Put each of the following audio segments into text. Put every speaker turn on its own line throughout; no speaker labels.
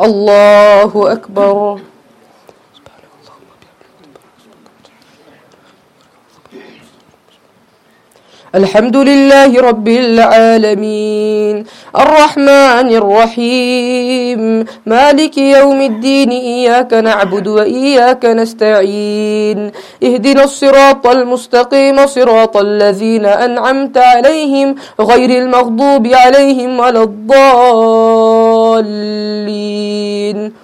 الله أكبر. الحمد لله رب العالمين الرحمن الرحيم مالك يوم الدين إياك نعبد وإياك نستعين اهدنا الصراط المستقيم صراط الذين أنعمت عليهم غير المغضوب عليهم ولا الضالين.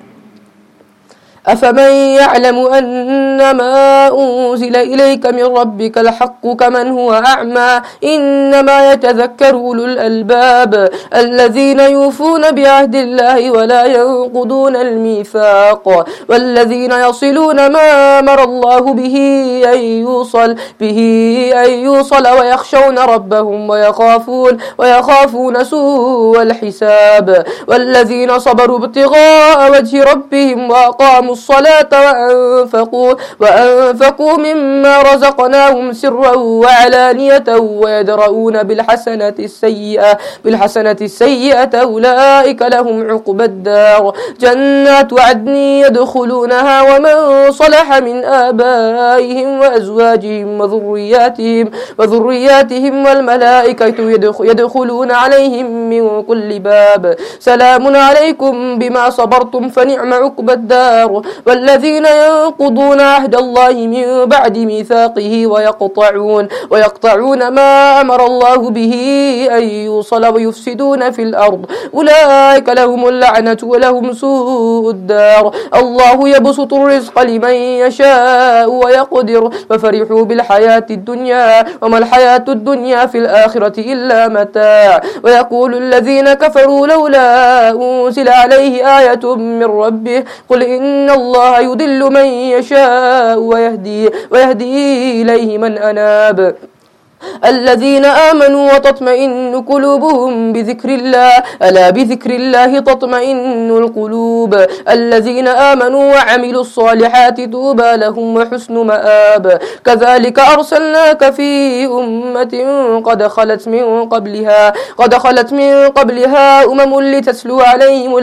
أفمن يعلم أنما أنزل إليك من ربك الحق كمن هو أعمى إنما يتذكر أولو الألباب الذين يوفون بعهد الله ولا ينقضون الميثاق والذين يصلون ما أمر الله به أن يوصل ويخشون ربهم ويخافون سوء الحساب والذين صبروا ابتغاء وجه ربهم وأقاموا الصلاة وأنفقوا مما رزقناهم سرا وعلانية ويدرؤون بالحسنة السيئة أولئك لهم عقبى الدار جنات عدن يدخلونها ومن صلح من آبائهم وأزواجهم وذرياتهم والملائكة يدخلون عليهم من كل باب سلام عليكم بما صبرتم فنعم عقبى الدار والذين ينقضون عهد الله من بعد ميثاقه ويقطعون ما أمر الله به أن يوصل ويفسدون في الأرض أولئك لهم اللعنة ولهم سوء الدار الله يبسط الرزق لمن يشاء ويقدر ففرحوا بالحياة الدنيا وما الحياة الدنيا في الآخرة إلا متاع ويقول الذين كفروا لولا أنزل عليه آية من ربه قل إن الله يضل من يشاء ويهدي إليه من أناب الذين آمنوا وتطمئن قلوبهم بذكر الله ألا بذكر الله تطمئن القلوب الذين آمنوا وعملوا الصالحات طوبى لهم وحسن مآب كذلك أرسلناك في أمة قد خلت من قبلها أمم لتتلو عليهم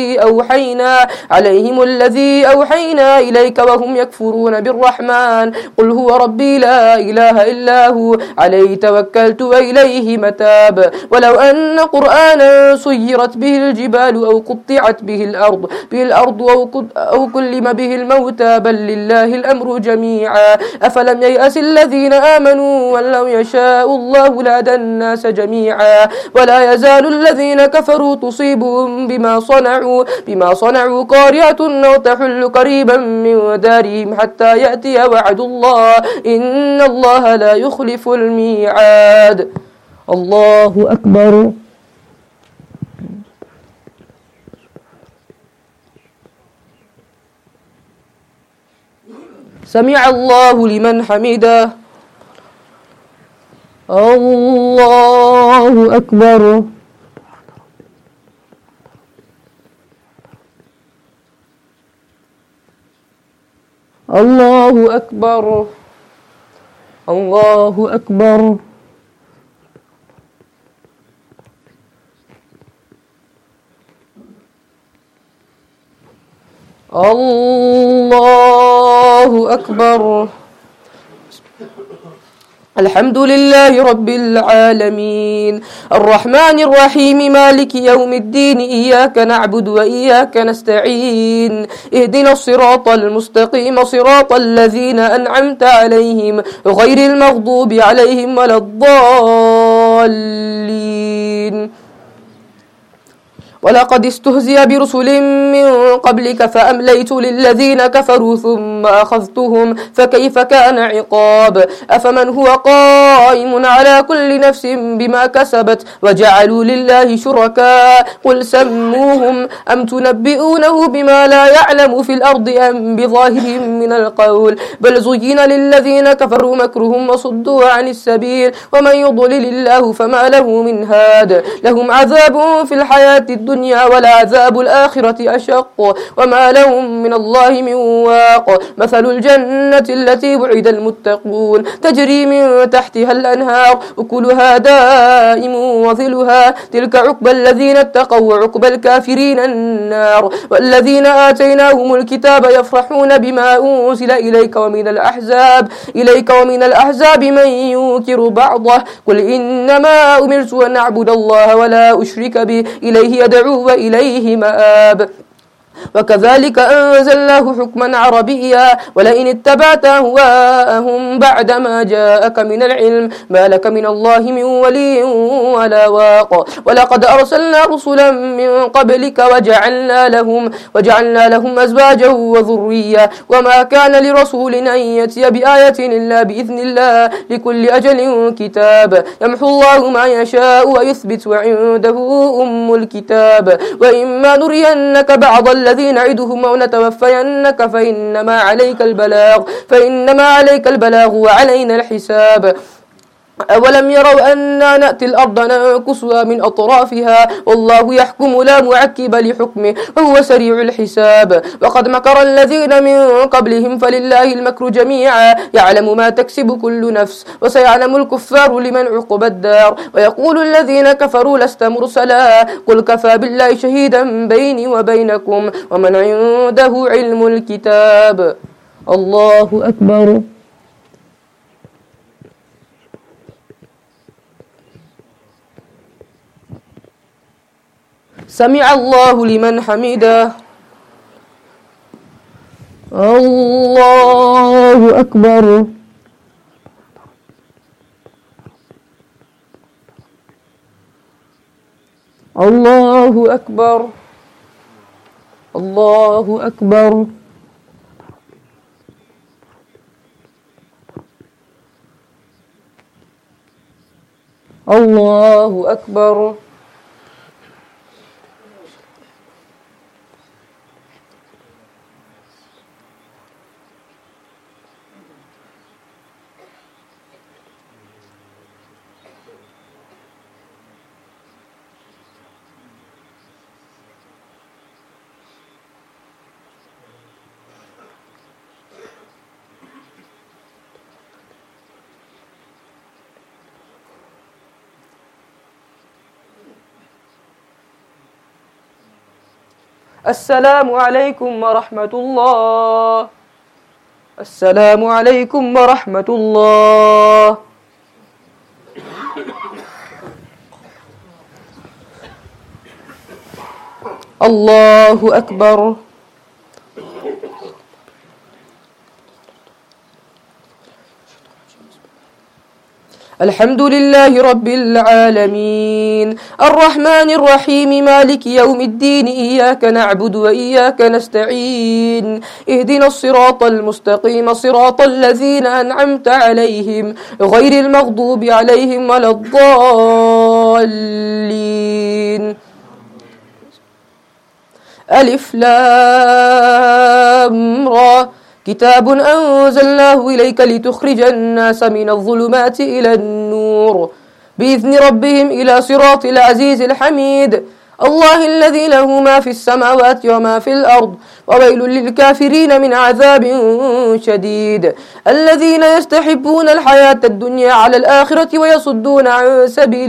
الذي أوحينا إليك وهم يكفرون بالرحمن قل هو ربي لا إله إلا هو عليه توكلت وإليه متاب ولو أن قرآنا سيرت به الجبال أو قطعت به الأرض أو كلم به الموتى بل لله الأمر جميعا أفلم ييأس الذين آمنوا ولو يشاء الله لهدى الناس جميعا ولا يزال الذين كفروا تصيبهم بما صنعوا قارعة أو تحل قريبا من دارهم حتى يأتي وعد الله إن الله لا يخلف الميعاد. الله أكبر. سمع الله لمن حمده. الله أكبر. الله أكبر. الله أكبر. الله أكبر. الحمد لله رب العالمين الرحمن الرحيم مالك يوم الدين إياك نعبد وإياك نستعين اهدنا الصراط المستقيم صراط الذين أنعمت عليهم غير المغضوب عليهم ولا الضالين ولقد استهزئ برسل من قبلك فأمليت للذين كفروا ثم أخذتهم فكيف كان عقاب أفمن هو قائم على كل نفس بما كسبت وجعلوا لله شركاء قل سموهم أم تنبئونه بما لا يعلم في الأرض أم بظاهر من القول بل زين للذين كفروا مكرهم وصدوا عن السبيل ومن يضلل الله فما له من هاد لهم عذاب في الحياة الدنيا الدنيا ولعذاب الآخرة أشق وما لهم من الله من واق مثل الجنة التي وعد المتقون تجري من تحتها الأنهار أكلها دائم وظلها تلك عقبى الذين اتقوا وعقبى الكافرين النار والذين آتيناهم الكتاب يفرحون بما أنزل إليك ومن الأحزاب من ينكر بعضه قل إنما أمرت أن أعبد الله ولا أشرك به إليه يدعو وإليه مآب وكذلك أنزلناه حكما عربيا ولئن اتبعت أهواءهم بعدما جاءك من العلم ما لك من الله من ولي ولا واق ولقد أرسلنا رسلا من قبلك وجعلنا لهم أزواجا وذرية وما كان لرسول أن يأتي بآية إلا بإذن الله لكل أجل كتاب يمحو الله ما يشاء ويثبت وعنده أم الكتاب وإما نرينك بعض الذين نعدهم أو نتوفينك فإنما عليك البلاغ وعلينا الحساب أولم يروا أنا نأتي الأرض ننقصها من أطرافها والله يحكم لا معقب لحكمه وهو سريع الحساب وقد مكر الذين من قبلهم فلله المكر جميعا يعلم ما تكسب كل نفس وسيعلم الكفار لمن عقب الدار ويقول الذين كفروا لست مرسلا قل كفى بالله شهيدا بيني وبينكم ومن عنده علم الكتاب الله أكبر سمع الله لمن حمده الله أكبر الله أكبر الله أكبر الله أكبر السلام عليكم ورحمة الله السلام عليكم ورحمة الله الله أكبر الحمد لله رب العالمين الرحمن الرحيم مالك يوم الدين إياك نعبد وإياك نستعين اهدنا الصراط المستقيم صراط الذين أنعمت عليهم غير المغضوب عليهم ولا الضالين ألف لام را كتاب أنزلناه إليك لتخرج الناس من الظلمات إلى النور بإذن ربهم إلى صراط العزيز الحميد الله الذي له ما في السماوات وما في الأرض وويل للكافرين من عذاب شديد الذين يستحبون الحياة الدنيا على الآخرة ويصدون عن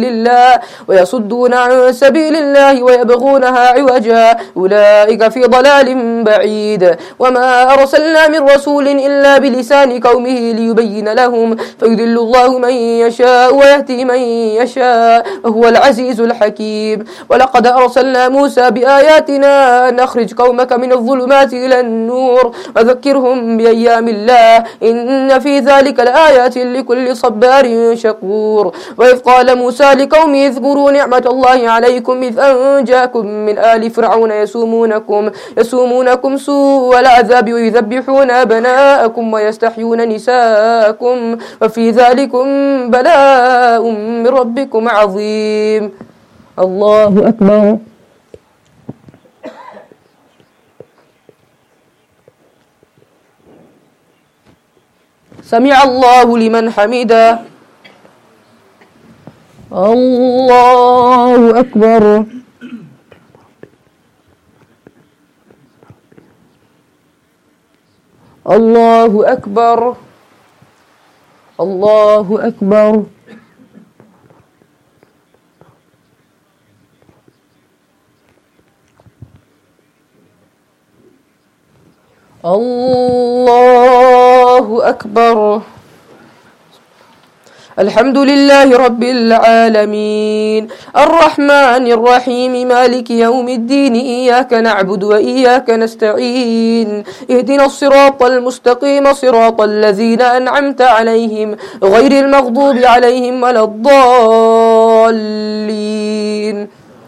سبيل الله ويبغونها عوجا أولئك في ضلال بعيد وما أرسلنا من رسول إلا بلسان قومه ليبين لهم فيضل الله من يشاء ويهدي من يشاء وهو العزيز الحكيم ولقد أرسلنا موسى بآياتنا أن أخرج قومك من الظلمات إلى النور وذكرهم بأيام الله إن في ذلك لآيات لكل صبار شكور وإذ قال موسى لقومه اذكروا نعمة الله عليكم إذ أنجاكم من آل فرعون يسومونكم سوء العذاب ويذبحون أبناءكم ويستحيون نساءكم وفي ذلكم بلاء من ربكم عظيم الله أكبر سمع الله لمن حمده الله أكبر الله أكبر الله أكبر الله أكبر. الحمد لله رب العالمين الرحمن الرحيم مالك يوم الدين إياك نعبد وإياك نستعين اهدنا الصراط المستقيم صراط الذين أنعمت عليهم غير المغضوب عليهم ولا الضالين.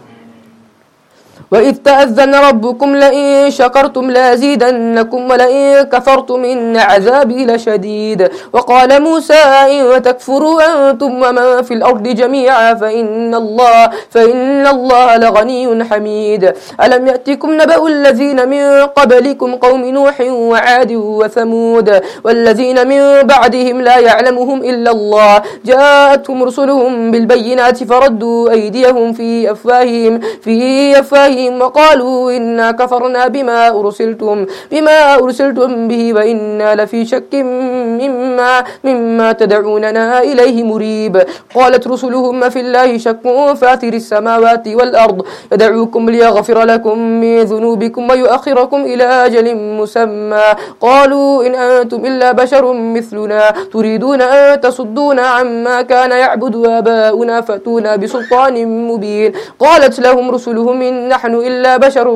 وإذ تأذن ربكم لئن شكرتم لأزيدنكم ولئن كفرتم إن عذابي لشديد. وقال موسى إن تكفروا أنتم ومن في الأرض جميعا فإن الله لغني حميد. ألم يأتكم نبأ الذين من قبلكم قوم نوح وعاد وثمود والذين من بعدهم لا يعلمهم إلا الله جاءتهم رسلهم بالبينات فردوا أيديهم في أفواههم وقالوا إنا كفرنا بما أرسلتم به وإنا لفي شك مما تدعوننا إليه مريب. قالت رسلهم في الله شك فاتر السماوات والأرض يدعوكم ليغفر لكم من ذنوبكم ويؤخركم إلى أجل مسمى. قالوا إن أنتم إلا بشر مثلنا تريدون أن تصدونا عما كان يعبد آباؤنا فأتونا بسلطان مبين. قالت لهم رسلهم إن نحن إلا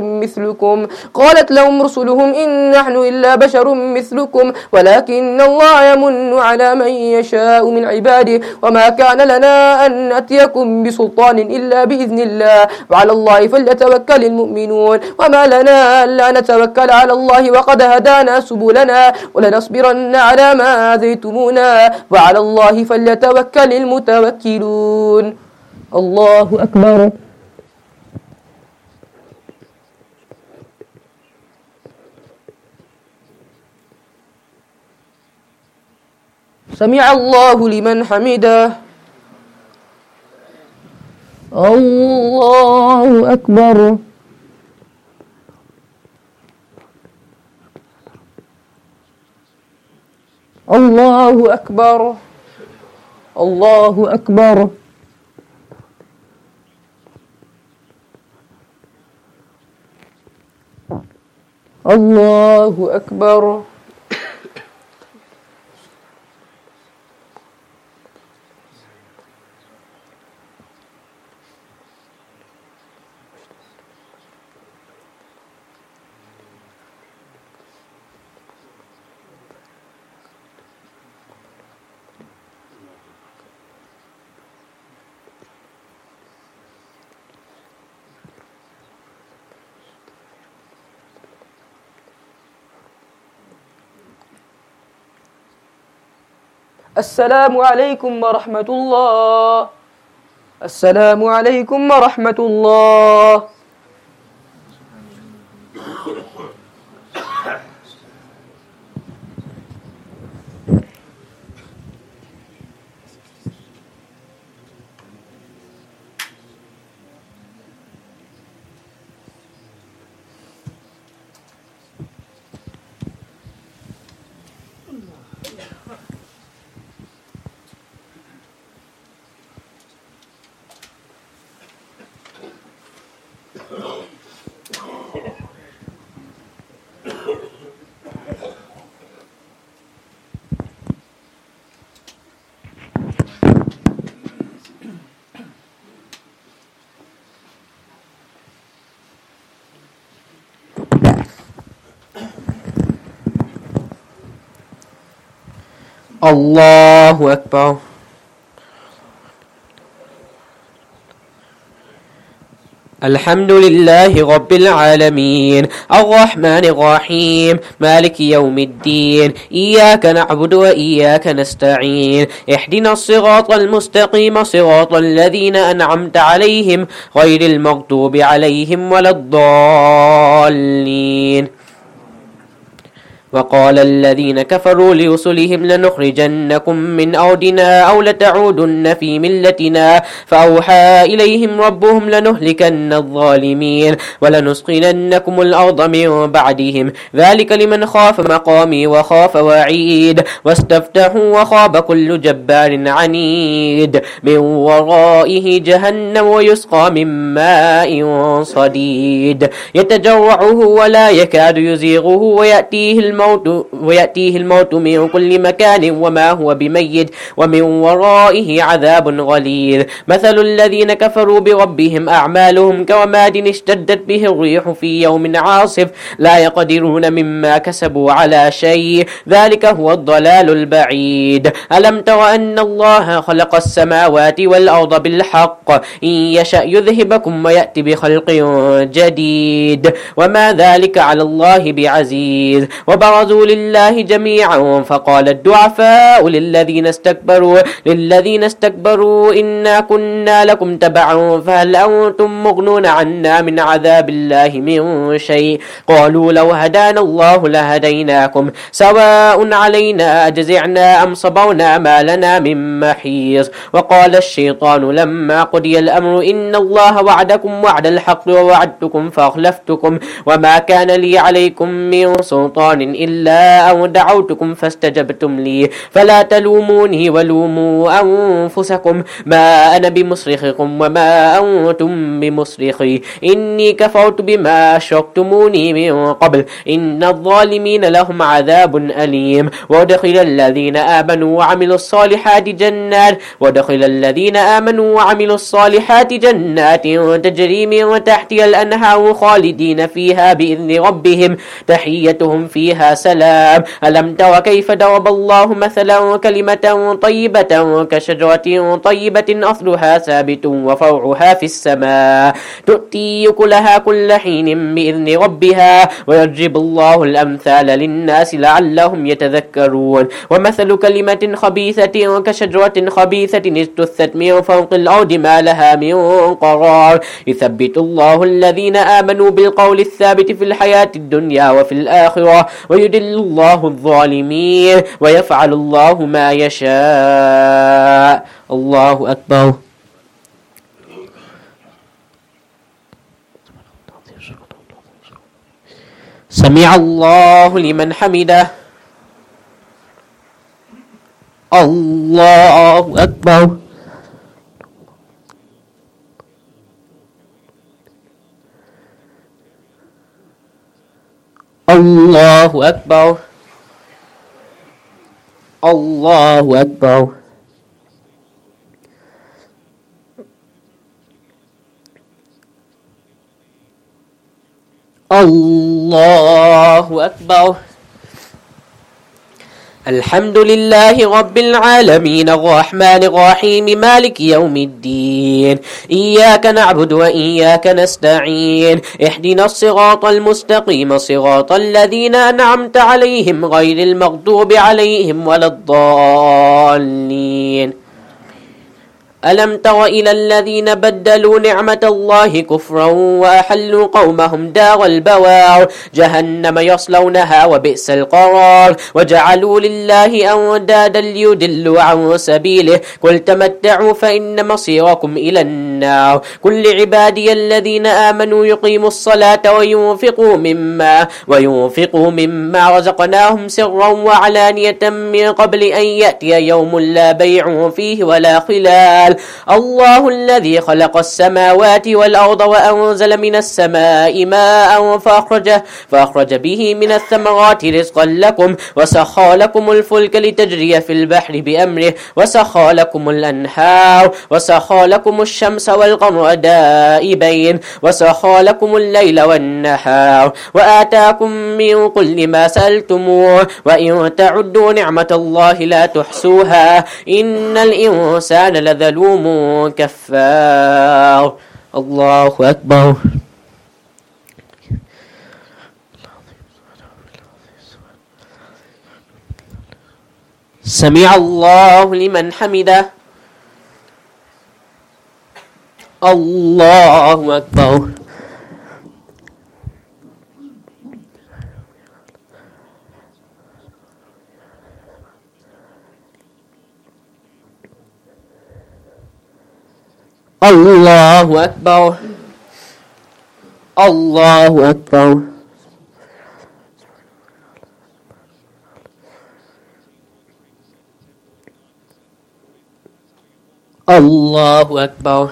بشر مثلكم ولكن الله يمن على من يشاء من عباده وما كان لنا أن نأتيكم بسلطان إلا بإذن الله وعلى الله فليتوكل المؤمنون. وما لنا ألا نتوكل على الله وقد هدانا سبلنا ولنصبرن على ما آذيتمونا وعلى الله فليتوكل المتوكلون. الله أكبر. سمع الله لمن حمده. الله أكبر. الله أكبر. الله أكبر. الله أكبر. السلام عليكم ورحمة الله. السلام عليكم ورحمة الله. الله أكبر. الحمد لله رب العالمين الرحمن الرحيم مالك يوم الدين إياك نعبد وإياك نستعين اهدنا الصراط المستقيم صراط الذين أنعمت عليهم غير المغضوب عليهم ولا الضالين.
وقال الذين كفروا لرسلهم لنخرجنكم من أرضنا أو لتعودن في ملتنا فأوحى إليهم ربهم لنهلكن الظالمين ولنسقينكم الأرض من بعدهم ذلك لمن خاف مقامي وخاف وعيد واستفتحوا وخاب كل جبار عنيد من ورائه جهنم ويسقى من ماء صديد يتجرعه ولا يكاد يزيغه ويأتيه الموت من كل مكان وما هو بميت ومن ورائه عذاب غليظ مثل الذين كفروا بربهم أعمالهم كرماد اشتدت به الريح في يوم عاصف لا يقدرون مما كسبوا على شيء ذلك هو الضلال البعيد ألم تر أن الله خلق السماوات والأرض بالحق إن يشأ يذهبكم ويأتي بخلق جديد وما ذلك على الله بعزيز وبرزوا لله جميعا فقال الضعفاء للذين استكبروا إنا كنا لكم تبعا فهل أنتم مغنون عنا من عذاب الله من شيء قالوا لو هدانا الله لهديناكم سواء علينا أجزعنا أم صبرنا ما لنا من محيص وقال الشيطان لما قضي الأمر إن الله وعدكم وعد الحق ووعدتكم فأخلفتكم وما كان لي عليكم من سلطان إلا أن دعوتكم فاستجبتم لي فلا تلوموني ولوموا أنفسكم ما أنا بمصرخكم وما أنتم بمصرخي إني كفرت بما أشركتموني من قبل إن الظالمين لهم عذاب أليم وادخل الذين آمنوا وعملوا الصالحات جنات تجري من تحتها الأنهار خالدين فيها بإذن ربهم تحيتهم فيها سلام ألم تر كيف ضرب الله مثلا كلمة طيبة كشجرة طيبة أصلها ثابت وفرعها في السماء تؤتي أكلها كل حين بإذن ربها ويضرب الله الأمثال للناس لعلهم يتذكرون ومثل كلمة خبيثة كشجرة خبيثة اجتثت من فوق الأرض ما لها من قرار يثبت الله الذين آمنوا بالقول الثابت في الحياة الدنيا وفي الآخرة ويدل الله الظالمين ويفعل الله ما يشاء الله أكبر سمع الله لمن حمده الله أكبر الله أكبر الله أكبر الله أكبر الحمد لله رب العالمين الرحمن الرحيم مالك يوم الدين إياك نعبد وإياك نستعين اهدنا الصراط المستقيم صراط الذين أنعمت عليهم غير المغضوب عليهم ولا الضالين ألم تر إلى الذين بدلوا نعمة الله كفرا وأحلوا قومهم دار البوار جهنم يصلونها وبئس القرار وجعلوا لله أندادا ليضلوا عن سبيله قل تمتعوا فإن مصيركم إلى النار كل عبادي الذين آمنوا يقيموا الصلاة وينفقوا مما رزقناهم سرا وعلانية من قبل أن يأتي يوم لا بيع فيه ولا خلال الله الذي خلق السماوات والأرض وأنزل من السماء ماء فأخرج به من الثمرات رزقا لكم وسخى لكم الفلك لتجري في البحر بأمره وسخى لكم الأنهار وسخى لكم الشمس والقمر دائبين وسخى لكم الليل والنهار وآتاكم من كل ما سألتموه وإن تعدوا نعمة الله لا تحصوها إن الإنسان لظلوم كفار الله أكبر سمع الله لمن حمده الله أكبر الله أكبر الله أكبر الله أكبر.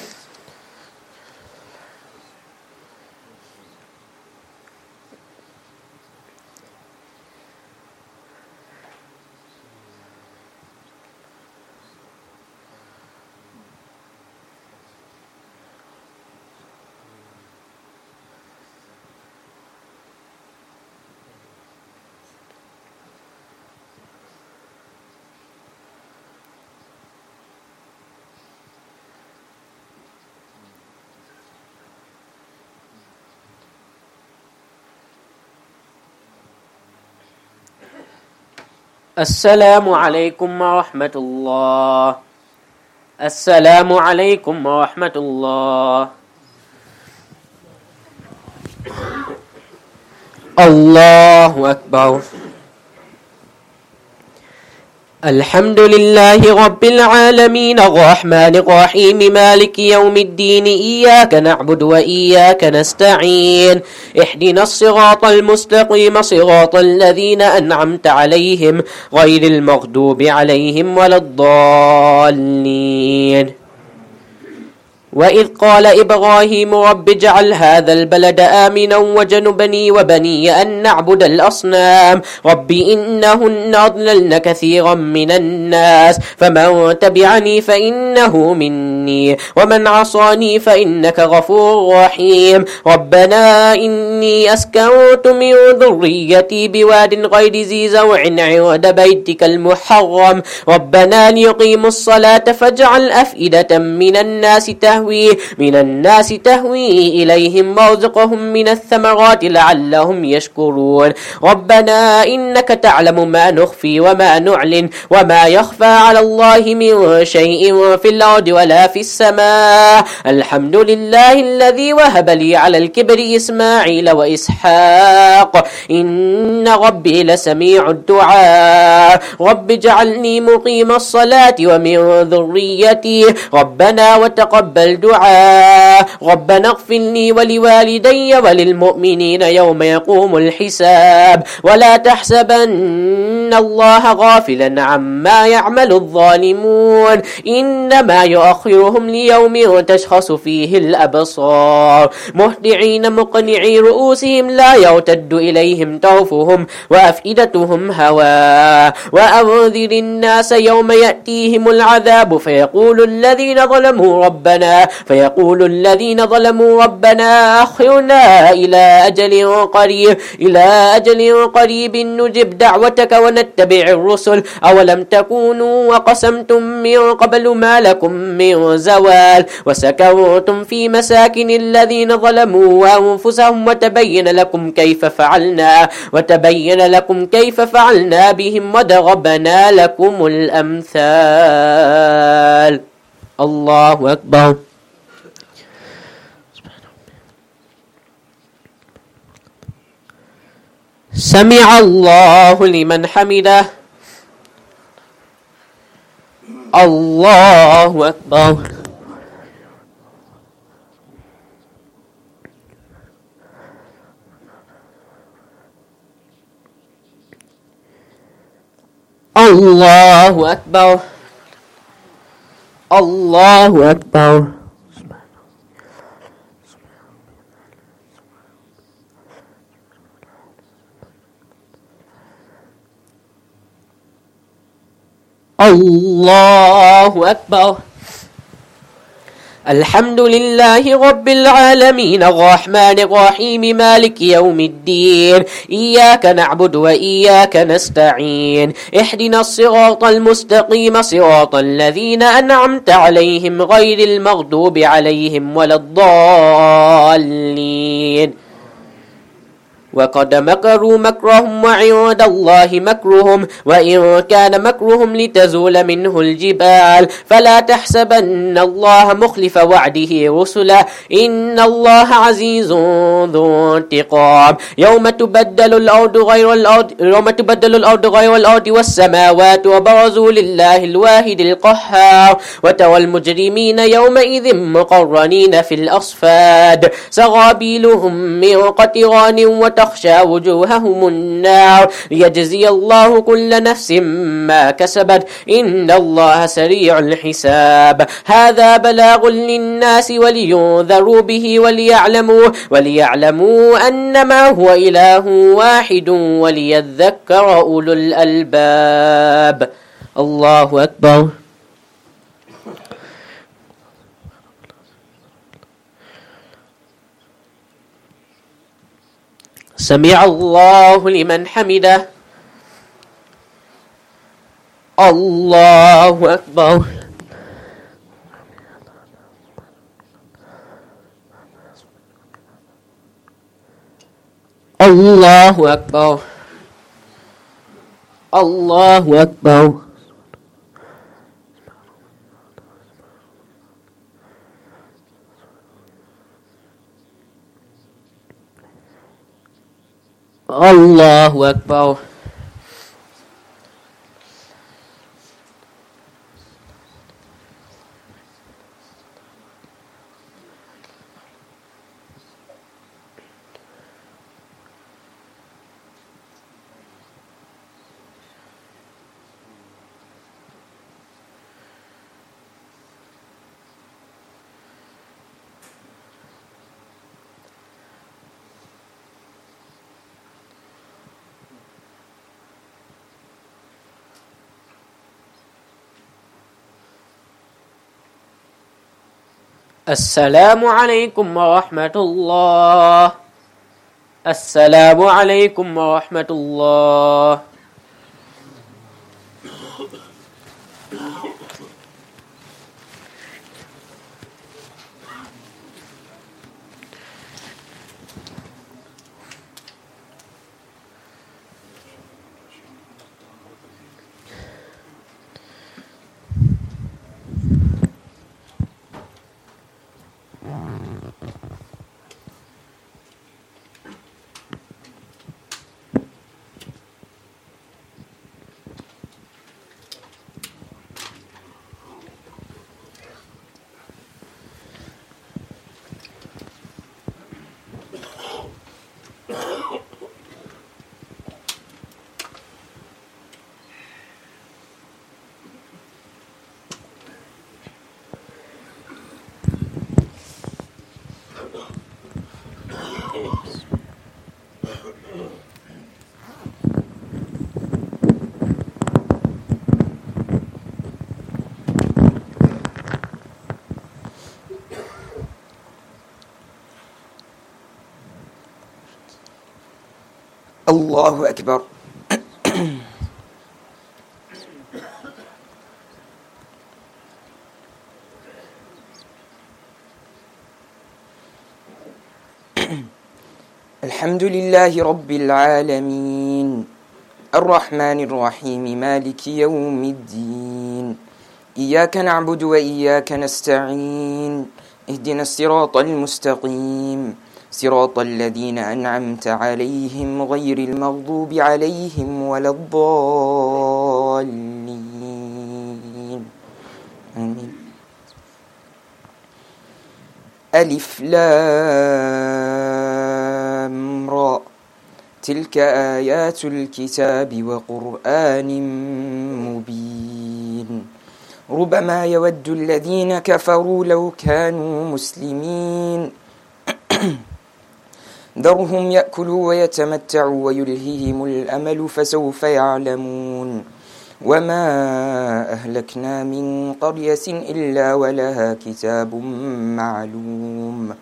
السلام عليكم ورحمة الله. السلام عليكم ورحمة الله. الله أكبر. الحمد لله رب العالمين الرحمن الرحيم مالك يوم الدين إياك نعبد وإياك نستعين اهدنا الصراط المستقيم صراط الذين أنعمت عليهم غير المغضوب عليهم ولا الضالين. وإذ قال إبراهيم رب اجعل هذا البلد آمنا وجنبني وبني أن نعبد الأصنام رب إنهن أضللن كثيرا من الناس فمن تبعني فإنه مني ومن عصاني فإنك غفور رحيم. ربنا إني أسكنت من ذريتي بواد غير ذي زرع عند بيتك المحرم ربنا ليقيموا الصلاة فاجعل أفئدة من الناس تهوي إليهم وارزقهم من الثمرات لعلهم يشكرون. ربنا إنك تعلم ما نخفي وما نعلن وما يخفى على الله من شيء في الأرض ولا في السماء. الحمد لله الذي وهب لي على الكبر إسماعيل وإسحاق إن ربي لسميع الدعاء. رب اجعلني مقيم الصلاة ومن ذريتي ربنا وتقبل دعاء. ربنا اغفر لي ولوالدي وللمؤمنين يوم يقوم الحساب ولا تحسبن الله غافلا عما يعمل الظالمون إنما يؤخرهم ليوم تشخص فيه الأبصار مهطعين مقنعي رؤوسهم لا يرتد إليهم طرفهم وأفئدتهم هواء. وأنذر الناس يوم يأتيهم العذاب فيقول الذين ظلموا ربنا أخرنا إلى أجل قريب نجب دعوتك ونتبع الرسل أولم تكونوا وقسمتم من قبل ما لكم من زوال وسكنتم في مساكن الذين ظلموا وأنفسهم وتبين لكم كيف فعلنا بهم وضربنا لكم الأمثال. الله أكبر. سمع الله لمن حمده. الله أكبر. الله أكبر. الله أكبر. الله أكبر. الحمد لله رب العالمين الرحمن الرحيم مالك يوم الدين إياك نعبد وإياك نستعين اهدنا الصراط المستقيم صراط الذين أنعمت عليهم غير المغضوب عليهم ولا الضالين. وقد مكروا مكرهم وعند الله مكرهم وإن كان مكرهم لتزول منه الجبال فلا تحسبن الله مخلف وعده رسله إن الله عزيز ذو انتقام يوم تبدل الأرض غير الأرض والسماوات وبرزوا لله الواحد القهار وترى المجرمين يومئذ مقرنين في الأصفاد سرابيلهم من قطران وتخشى وجوههم النار ليجزي الله كل نفس ما كسبت إن الله سريع الحساب هذا بلاغ للناس ولينذروا به وليعلموا أنما هو إله واحد وليذكر أولو الألباب الله أكبر سمع الله لمن حمده الله أكبر الله أكبر الله أكبر الله أكبر السلام عليكم ورحمة الله السلام عليكم ورحمة الله
الله أكبر الحمد لله رب العالمين الرحمن الرحيم مالك يوم الدين إياك نعبد وإياك نستعين اهدنا الصراط المستقيم صراط الذين أنعمت عليهم غير المغضوب عليهم ولا الضالين آمين ألف لام را تلك آيات الكتاب وقرآن مبين ربما يود الذين كفروا لو كانوا مسلمين ذرهم يأكلوا ويتمتعوا ويلههم الأمل فسوف يعلمون وما أهلكنا من قرية إلا ولها كتاب معلوم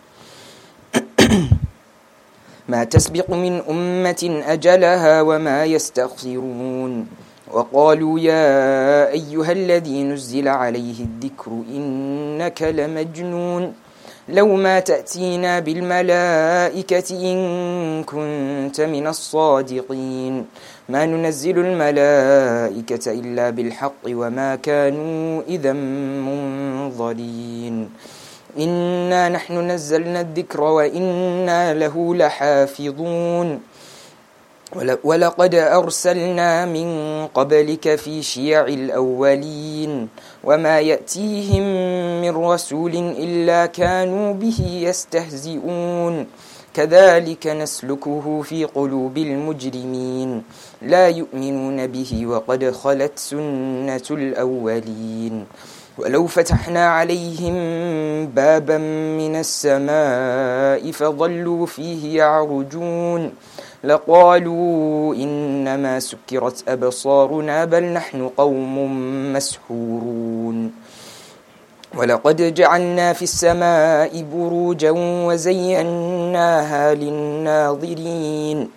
ما تسبق من أمة أجلها وما يستأخرون وقالوا يا أيها الذي نزل عليه الذكر إنك لمجنون لو ما تأتينا بالملائكة إن كنت من الصادقين ما ننزل الملائكة إلا بالحق وما كانوا إذا منظرين إنا نحن نزلنا الذكر وإنا له لحافظون ولقد أرسلنا من قبلك في شيع الأولين وما يأتيهم من رسول إلا كانوا به يستهزئون كذلك نسلكه في قلوب المجرمين لا يؤمنون به وقد خلت سنة الأولين ولو فتحنا عليهم بابا من السماء فظلوا فيه يعرجون لقالوا إنما سكرت أبصارنا بل نحن قوم مسحورون ولقد جعلنا في السماء بروجا وزيناها للناظرين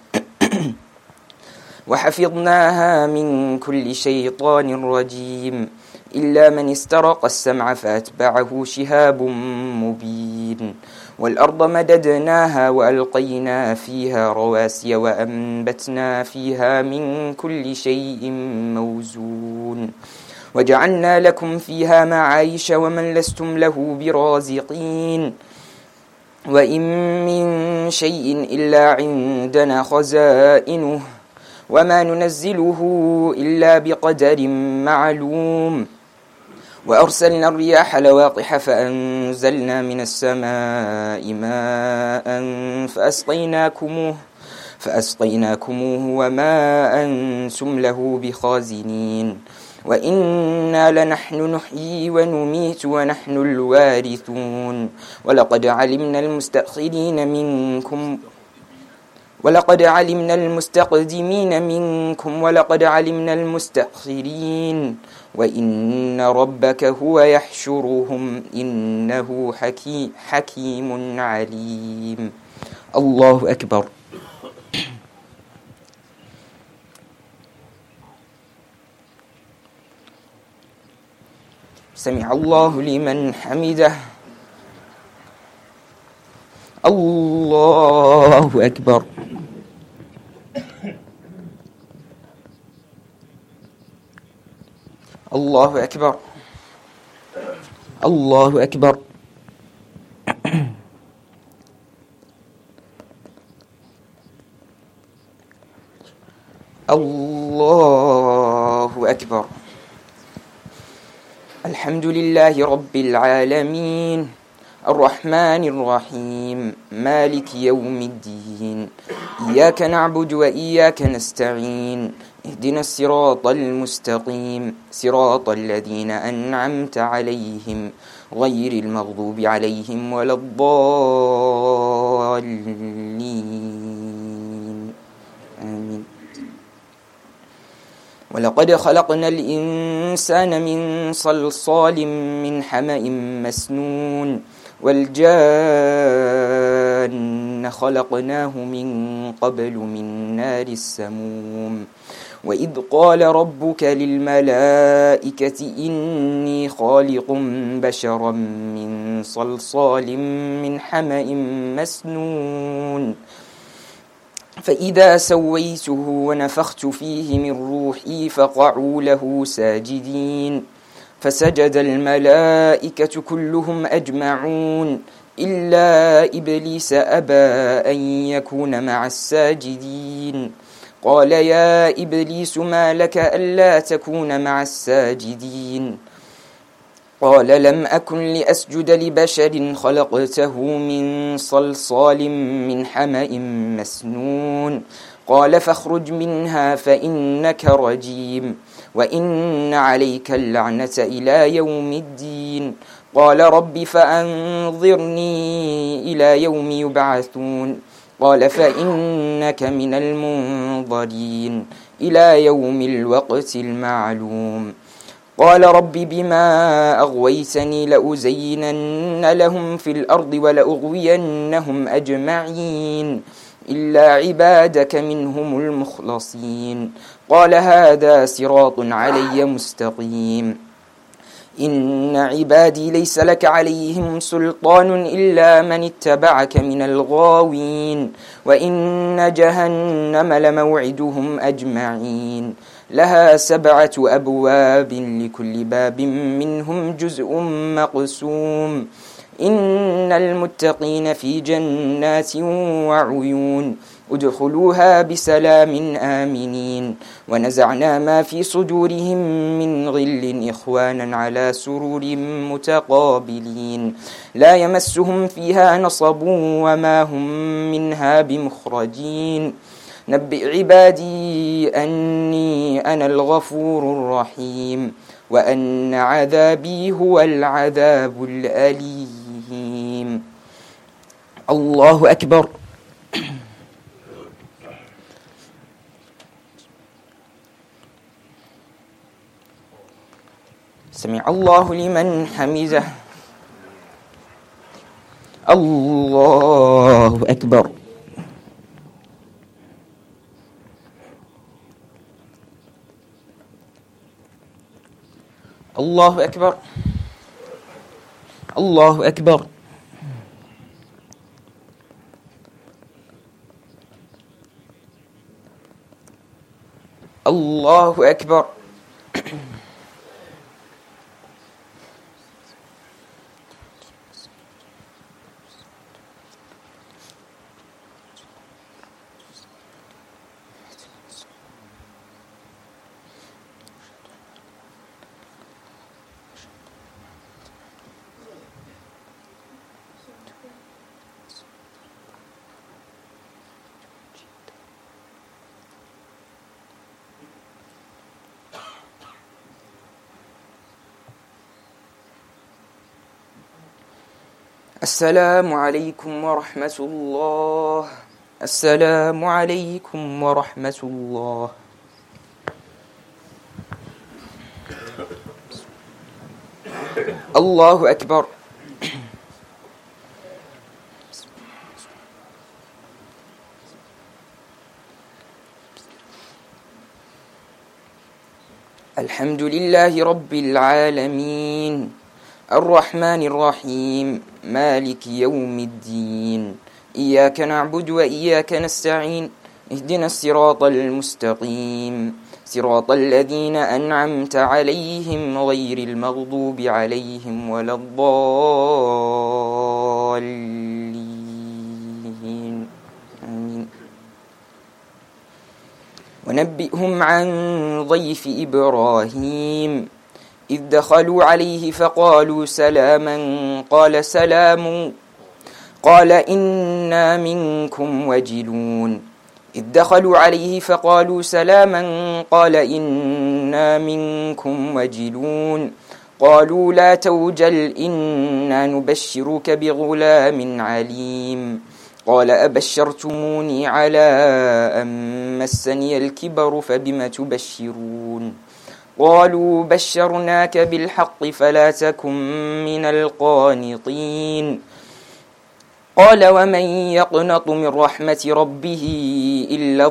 وحفظناها من كل شيطان رجيم إلا من استرق السمع فأتبعه شهاب مبين والأرض مددناها وألقينا فيها رواسي وأنبتنا فيها من كل شيء موزون وجعلنا لكم فيها معايش ومن لستم له برازقين وإن من شيء إلا عندنا خزائنه وما ننزله إلا بقدر معلوم وأرسلنا الرياح لواقح فأنزلنا من السماء ماء فأسقيناكموه وما أنتم له بخازنين وإنا لنحن نحيي ونميت ونحن الوارثون ولقد علمنا المستقدمين منكم ولقد علمنا المستأخرين وإن ربك هو يحشرهم إنه حكيم عليم. الله أكبر. سمع الله لمن حمده. الله أكبر. الله أكبر. الله أكبر. الله أكبر. الحمد لله رب العالمين الرحمن الرحيم مالك يوم الدين إياك نعبد وإياك نستعين اهدنا الصراط المستقيم صراط الذين أنعمت عليهم غير المغضوب عليهم ولا الضالين آمين. ولقد خلقنا الإنسان من صلصال من حمأ مسنون والجان خلقناه من قبل من نار السموم وإذ قال ربك للملائكة إني خالق بشرا من صلصال من حمأ مسنون فإذا سويته ونفخت فيه من روحي فقعوا له ساجدين فسجد الملائكة كلهم أجمعون إلا إبليس أبى أن يكون مع الساجدين قال يا إبليس ما لك ألا تكون مع الساجدين قال لم أكن لأسجد لبشر خلقته من صلصال من حمأ مسنون قال فاخرج منها فإنك رجيم وإن عليك اللعنة إلى يوم الدين قال رب فأنظرني إلى يوم يبعثون قال فإنك من المنظرين إلى يوم الوقت المعلوم قال رب بما أغويتني لأزينن لهم في الأرض ولأغوينهم أجمعين إلا عبادك منهم المخلصين قال هذا صراط علي مستقيم إن عبادي ليس لك عليهم سلطان إلا من اتبعك من الغاوين وإن جهنم لموعدهم أجمعين لها 7 أبواب لكل باب منهم جزء مقسوم إن المتقين في جنات وعيون ادخلوها بسلام آمنين ونزعنا ما في صدورهم من غل إخوانا على سرور متقابلين لا يمسهم فيها نصب وما هم منها بمخرجين نبئ عبادي أني أنا الغفور الرحيم وأن عذابي هو العذاب الأليم. الله أكبر. سمع الله لمن حمده. الله أكبر. الله أكبر. الله أكبر. الله أكبر. السلام عليكم ورحمة الله. السلام عليكم ورحمة الله. الله أكبر. الحمد لله رب العالمين الرحمن الرحيم مالك يوم الدين إياك نعبد وإياك نستعين اهدنا الصراط المستقيم صراط الذين أنعمت عليهم غير المغضوب عليهم ولا الضالين آمين. ونبئهم عن ضيف إبراهيم إذ دخلوا عليه فقالوا سلاما قال سلام قال إنا منكم وجلون إذ دخلوا عليه فقالوا سلاما قال إنا منكم وجلون قالوا لا توجل إنا نبشرك بغلام عليم قال أبشرتموني على أن مسني الكبر فبم تبشرون قالوا بشرناك بالحق فلا تكن من القانطين قال ومن يقنط من رحمة ربه إلا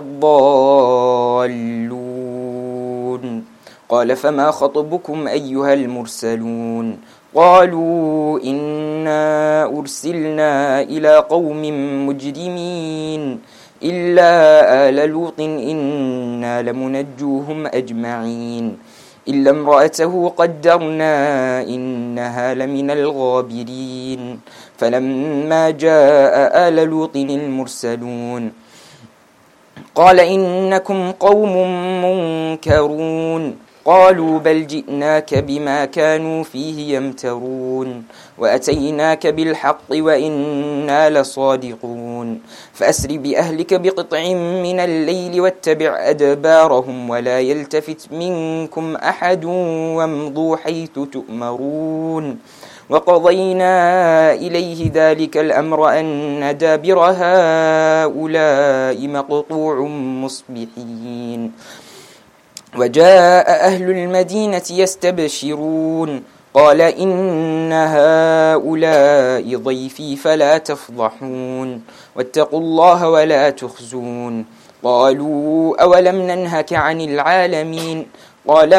الضالون قال فما خطبكم أيها المرسلون قالوا إنا أرسلنا إلى قوم مجرمين إلا آل لوط إنا لمنجوهم أجمعين إلا امرأته قدرنا إنها لمن الغابرين فلما جاء آل لوط المرسلون قال إنكم قوم منكرون قالوا بل جئناك بما كانوا فيه يمترون وأتيناك بالحق وإنا لصادقون فأسر بأهلك بقطع من الليل واتبع أدبارهم ولا يلتفت منكم أحد وامضوا حيث تؤمرون وقضينا إليه ذلك الأمر أن دابر هؤلاء مقطوع مصبحين وجاء أهل المدينة يستبشرون قال إن هؤلاء ضيفي فلا تفضحون واتقوا الله ولا تخزون قالوا أولم ننهك عن العالمين قال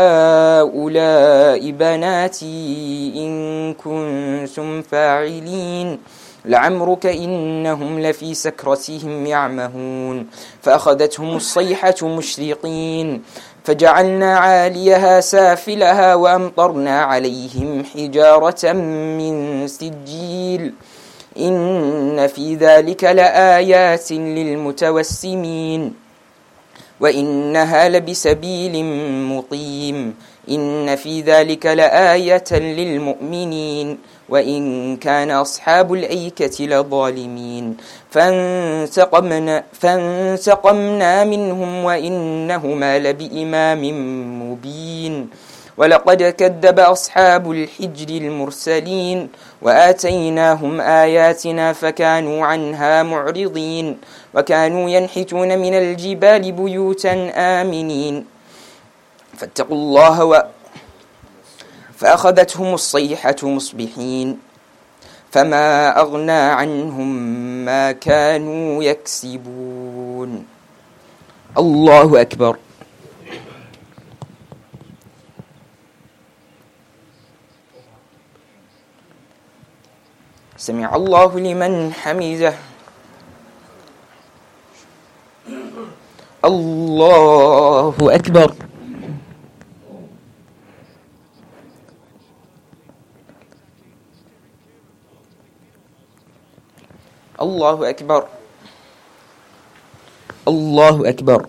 هؤلاء بناتي إن كنتم فاعلين لعمرك إنهم لفي سكرتهم يعمهون فأخذتهم الصيحة مشرقين فجعلنا عاليها سافلها وأمطرنا عليهم حجارة من سجيل إن في ذلك لآيات للمتوسمين وإنها لبسبيل مقيم إن في ذلك لآية للمؤمنين وإن كان أصحاب الأيكة لظالمين فانتقمنا منهم وإنهما لبإمام مبين ولقد كذب أصحاب الحجر المرسلين وآتيناهم آياتنا فكانوا عنها معرضين وكانوا ينحتون من الجبال بيوتا آمنين فاتقوا الله فأخذتهم الصيحة مصبحين فما أغنى عنهم ما كانوا يكسبون. الله أكبر. سمع الله لمن حمده. الله أكبر. الله أكبر. الله أكبر.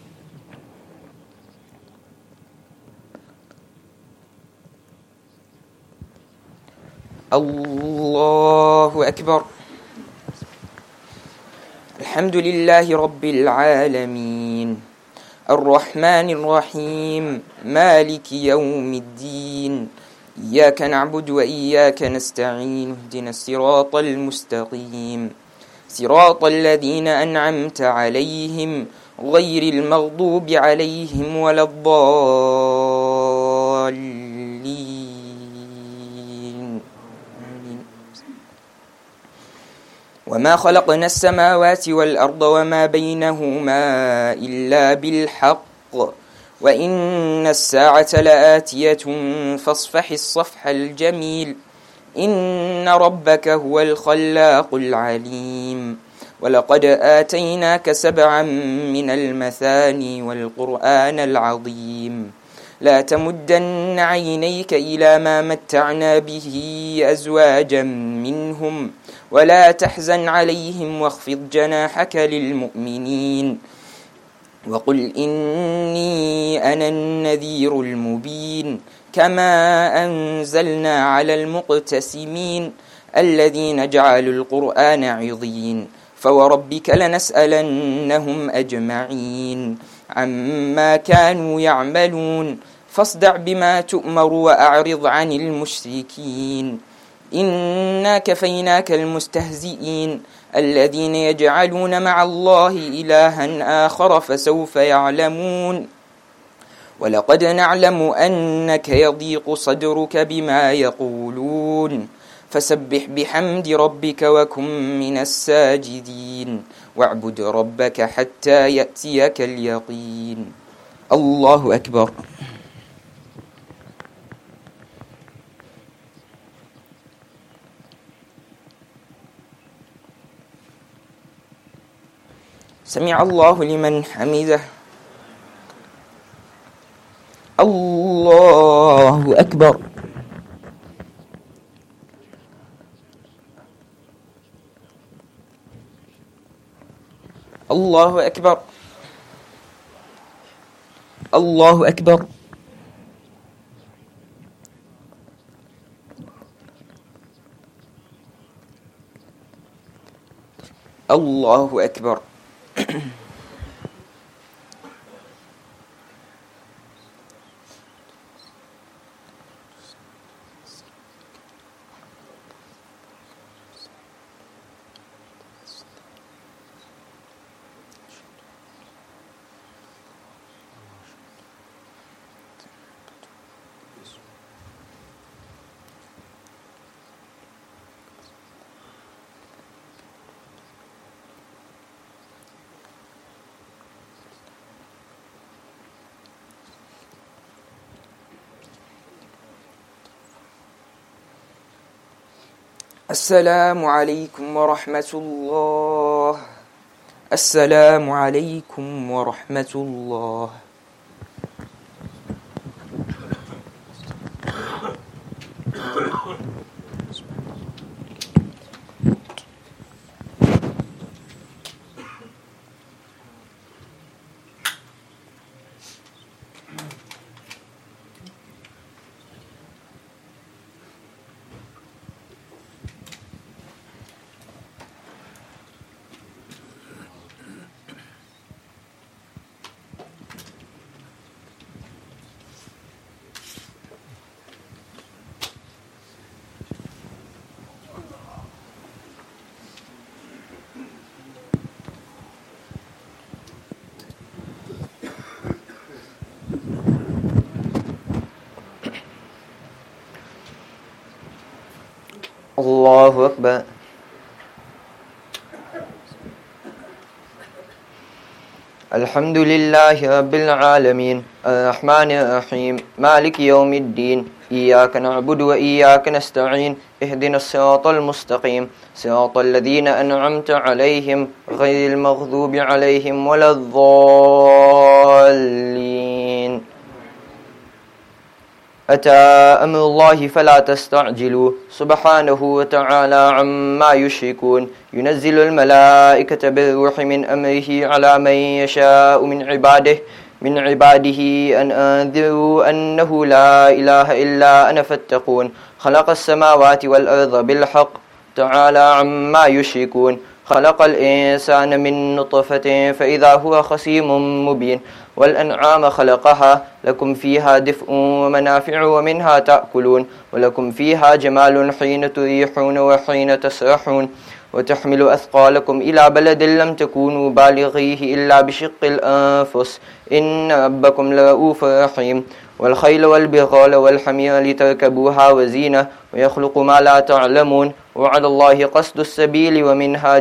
الله أكبر. الحمد لله رب العالمين الرحمن الرحيم مالك يوم الدين إياك نعبد وإياك نستعين اهدنا الصراط المستقيم صراط الذين أنعمت عليهم غير المغضوب عليهم ولا الضالين. وما خلقنا السماوات والأرض وما بينهما إلا بالحق وإن الساعة لآتية فاصفح الصفح الجميل إن ربك هو الخلاق العليم ولقد آتيناك 7 من المثاني والقرآن العظيم لا تمدن عينيك إلى ما متعنا به أزواجا منهم ولا تحزن عليهم واخفض جناحك للمؤمنين وقل إني أنا النذير المبين كما أنزلنا على المقتسمين الذين جعلوا القرآن عضين فوربك لنسألنهم أجمعين عما كانوا يعملون فاصدع بما تؤمر وأعرض عن المشركين إنا كفيناك المستهزئين الذين يجعلون مع الله إلها آخر فسوف يعلمون ولقد نعلم أنك يضيق صدرك بما يقولون فسبح بحمد ربك وكن من الساجدين واعبد ربك حتى يأتيك اليقين. الله أكبر. سمع الله لمن حمده. الله أكبر. الله أكبر. الله أكبر. الله أكبر. السلام عليكم ورحمة الله. السلام عليكم ورحمة الله. الله أكبر. الحمد لله رب العالمين الرحمن الرحيم مالك يوم الدين إياك نعبد وإياك نستعين اهدنا الصراط المستقيم صراط الذين أنعمت عليهم غير المغضوب عليهم ولا الضالين. أتى أمر الله فلا تستعجلوا سبحانه وتعالى عما يشركون ينزل الملائكة بالروح من أمره على من يشاء من عباده أن أنذروا أنه لا إله إلا أنا فاتقون خلق السماوات والأرض بالحق تعالى عما يشركون خلق الإنسان من نطفة فإذا هو خصيم مبين والأنعام خلقها لكم فيها دفء ومنافع ومنها تأكلون ولكم فيها جمال حين تريحون وحين تسرحون وتحمل أثقالكم إلى بلد لم تكونوا بالغيه إلا بشق الأنفس إن ربكم لرؤوف رحيم والخيل والبغال والحمير لتركبوها وزينة ويخلق ما لا تعلمون وعلى الله قصد السبيل ومنها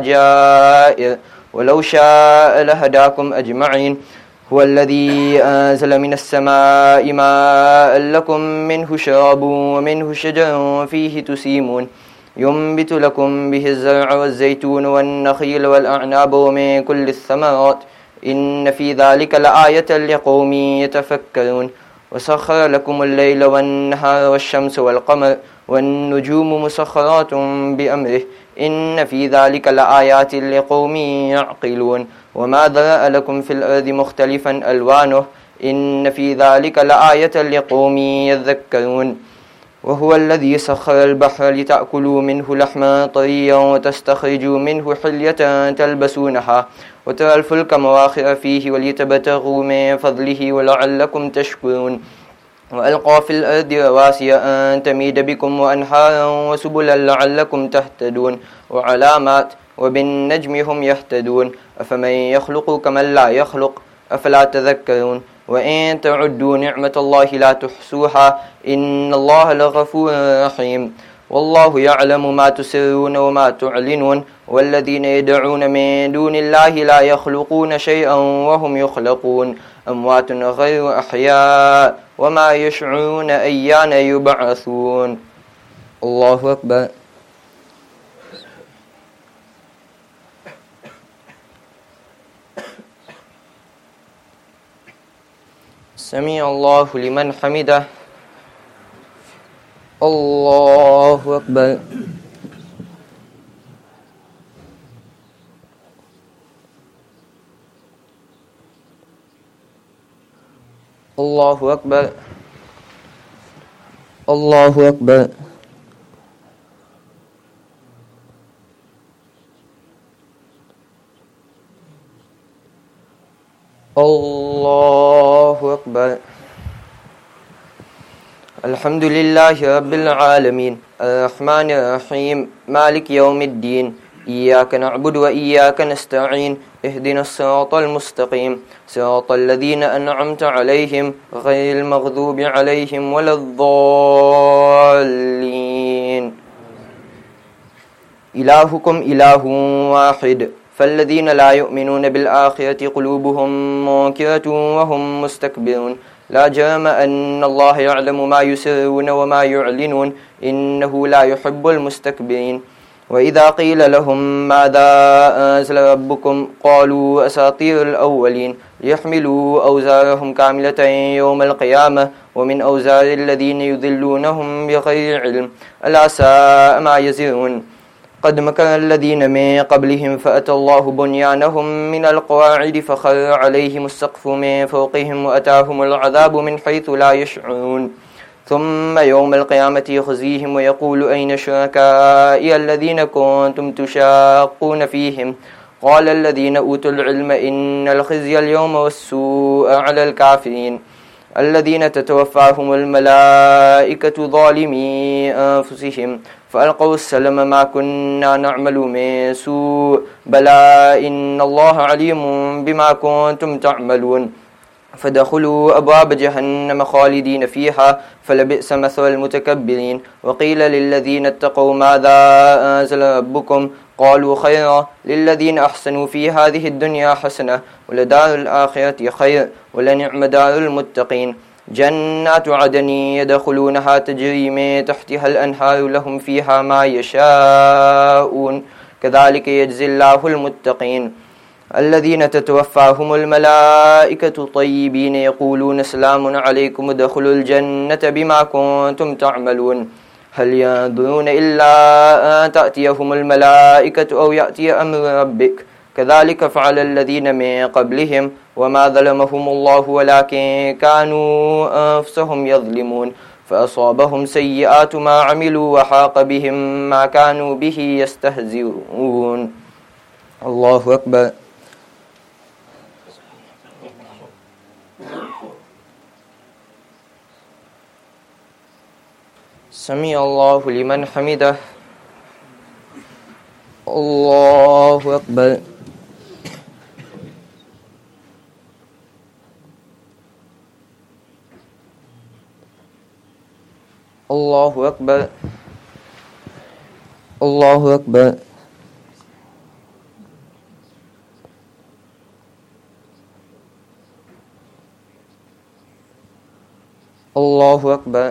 جائر ولو شاء لهداكم أجمعين هو الذي أنزل من السماء ماء لكم منه شراب ومنه شجر فيه تسيمون ينبت لكم به الزرع والزيتون والنخيل والأعناب ومن كل الثمرات إن في ذلك لآية لقوم يتفكرون وسخر لكم الليل والنهار والشمس والقمر والنجوم مسخرات بأمره إن في ذلك لآيات لقوم يعقلون وما ذرأ لكم في الأرض مختلفا ألوانه إن في ذلك لآية لقوم يذكرون وهو الذي سخر البحر لتأكلوا منه لحما طريا وتستخرجوا منه حلية تلبسونها وترى الفلك مواخر فيه ولتبتغوا من فضله ولعلكم تشكرون وألقى في الأرض رواسي أن تميد بكم وأنهارا وسبلا لعلكم تهتدون وعلامات وبالنجم هم يهتدون أفمن يخلق كمن لا يخلق أفلا تذكرون وإن تعدوا نعمة الله لا تحصوها إن الله لغفور رحيم والله يعلم ما تسرون وما تعلنون والذين يدعون من دون الله لا يخلقون شيئا وهم يخلقون أموات غير أحياء وما يشعرون أيان يبعثون. الله أكبر. سمع الله لمن حمده. الله أكبر. الله أكبر. الله أكبر. الله أكبر. الحمد لله رب العالمين الرحمن الرحيم مالك يوم الدين إياك نعبد وإياك نستعين اهدنا الصراط المستقيم صراط الذين أنعمت عليهم غير المغضوب عليهم ولا الضالين. إلهكم إله واحد فالذين لا يؤمنون بالآخرة قلوبهم منكرة وهم مستكبرون لا جرم أن الله يعلم ما يسرون وما يعلنون إنه لا يحب المستكبرين. وإذا قيل لهم ماذا أنزل ربكم قالوا أساطير الأولين ليحملوا أوزارهم كاملة يوم القيامة ومن أوزار الذين يذلونهم بغير علم ألا ساء ما يزرون قد مكر الذين من قبلهم فأتى الله بنيانهم من القواعد فخر عليهم السقف من فوقهم وأتاهم العذاب من حيث لا يشعرون ثم يوم القيامة يخزيهم ويقول أين شركائي الذين كنتم تشاقون فيهم قال الذين أوتوا العلم إن الخزي اليوم والسوء على الكافرين الذين تتوفاهم الملائكة ظالمي أنفسهم فألقوا السلم ما كنا نعمل من سوء بلى إن الله عليم بما كنتم تعملون فدخلوا أبواب جهنم خالدين فيها فلبئس مثوى المتكبرين وقيل للذين اتقوا ماذا أنزل ربكم قالوا خيرا للذين أحسنوا في هذه الدنيا حسنة ولدار الآخرة خير ولنعم دار المتقين جنات عدن يدخلونها تجري من تحتها الأنهار لهم فيها ما يشاءون كذلك يجزي الله المتقين الذين تتوفاهم الملائكة طيبين يقولون سلام عليكم ادخلوا الجنة بما كنتم تعملون هل ينظرون إلا أن تأتيهم الملائكة أو يأتي أمر ربك كذلك فعل الذين من قبلهم وما ظلمهم الله ولكن كانوا أنفسهم يظلمون فأصابهم سيئات ما عملوا وحاق بهم ما كانوا به يستهزئون الله أكبر سمع الله لمن حمده الله أكبر الله أكبر الله أكبر الله أكبر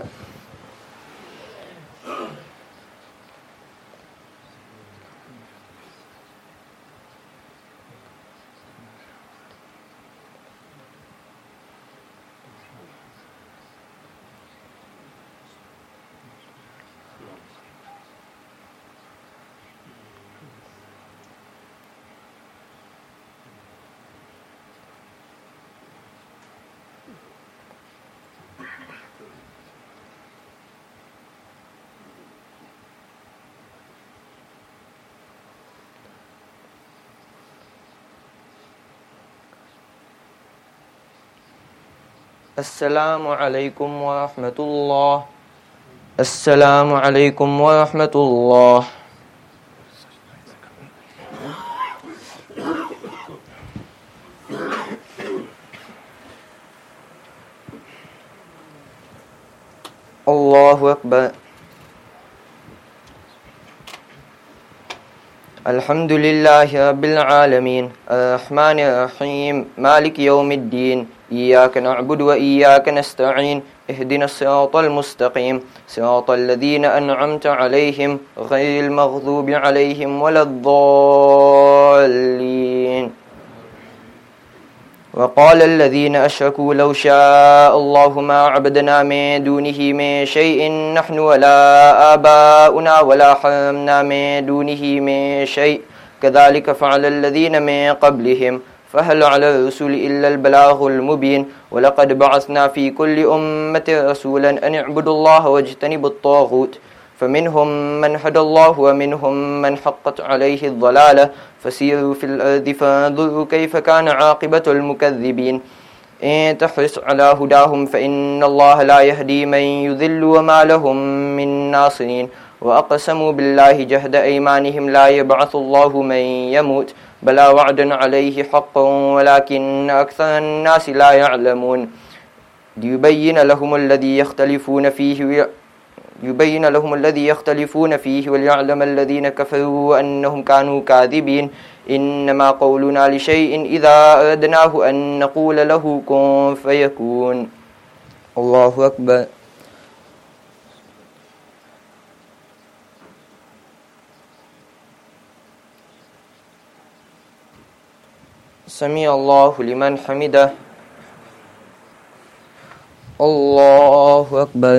السلام عليكم ورحمة الله السلام عليكم ورحمة الله الله أكبر الحمد لله رب العالمين الرحمن الرحيم مالك يوم الدين إياك نعبد وإياك نستعين اهدنا الصراط المستقيم صراط الذين أنعمت عليهم غير المغضوب عليهم ولا الضالين وقال الذين أشركوا لو شاء الله ما عبدنا من دونه من شيء نحن ولا آباؤنا ولا حرمنا من دونه من شيء كذلك فعل الذين من قبلهم فهل على الرسل إلا البلاغ المبين ولقد بعثنا في كل أمة رسولا أن اعبدوا الله واجتنبوا الطاغوت فمنهم من هدى الله ومنهم من حقت عليه الضلالة فسيروا في الأرض فانظروا كيف كان عاقبة المكذبين إن تحرص على هداهم فإن الله لا يهدي من يذل وما لهم من ناصرين وأقسموا بالله جهد أيمانهم لا يبعث الله من يموت بلى وعدا عليه حقا ولكن أكثر الناس لا يعلمون ليبين لهم الذي يختلفون فيه وليعلم الذين كفروا أنهم كانوا كاذبين إنما قولنا لشيء إذا أردناه أن نقول له كن فيكون الله أكبر سمع الله لمن حمده الله أكبر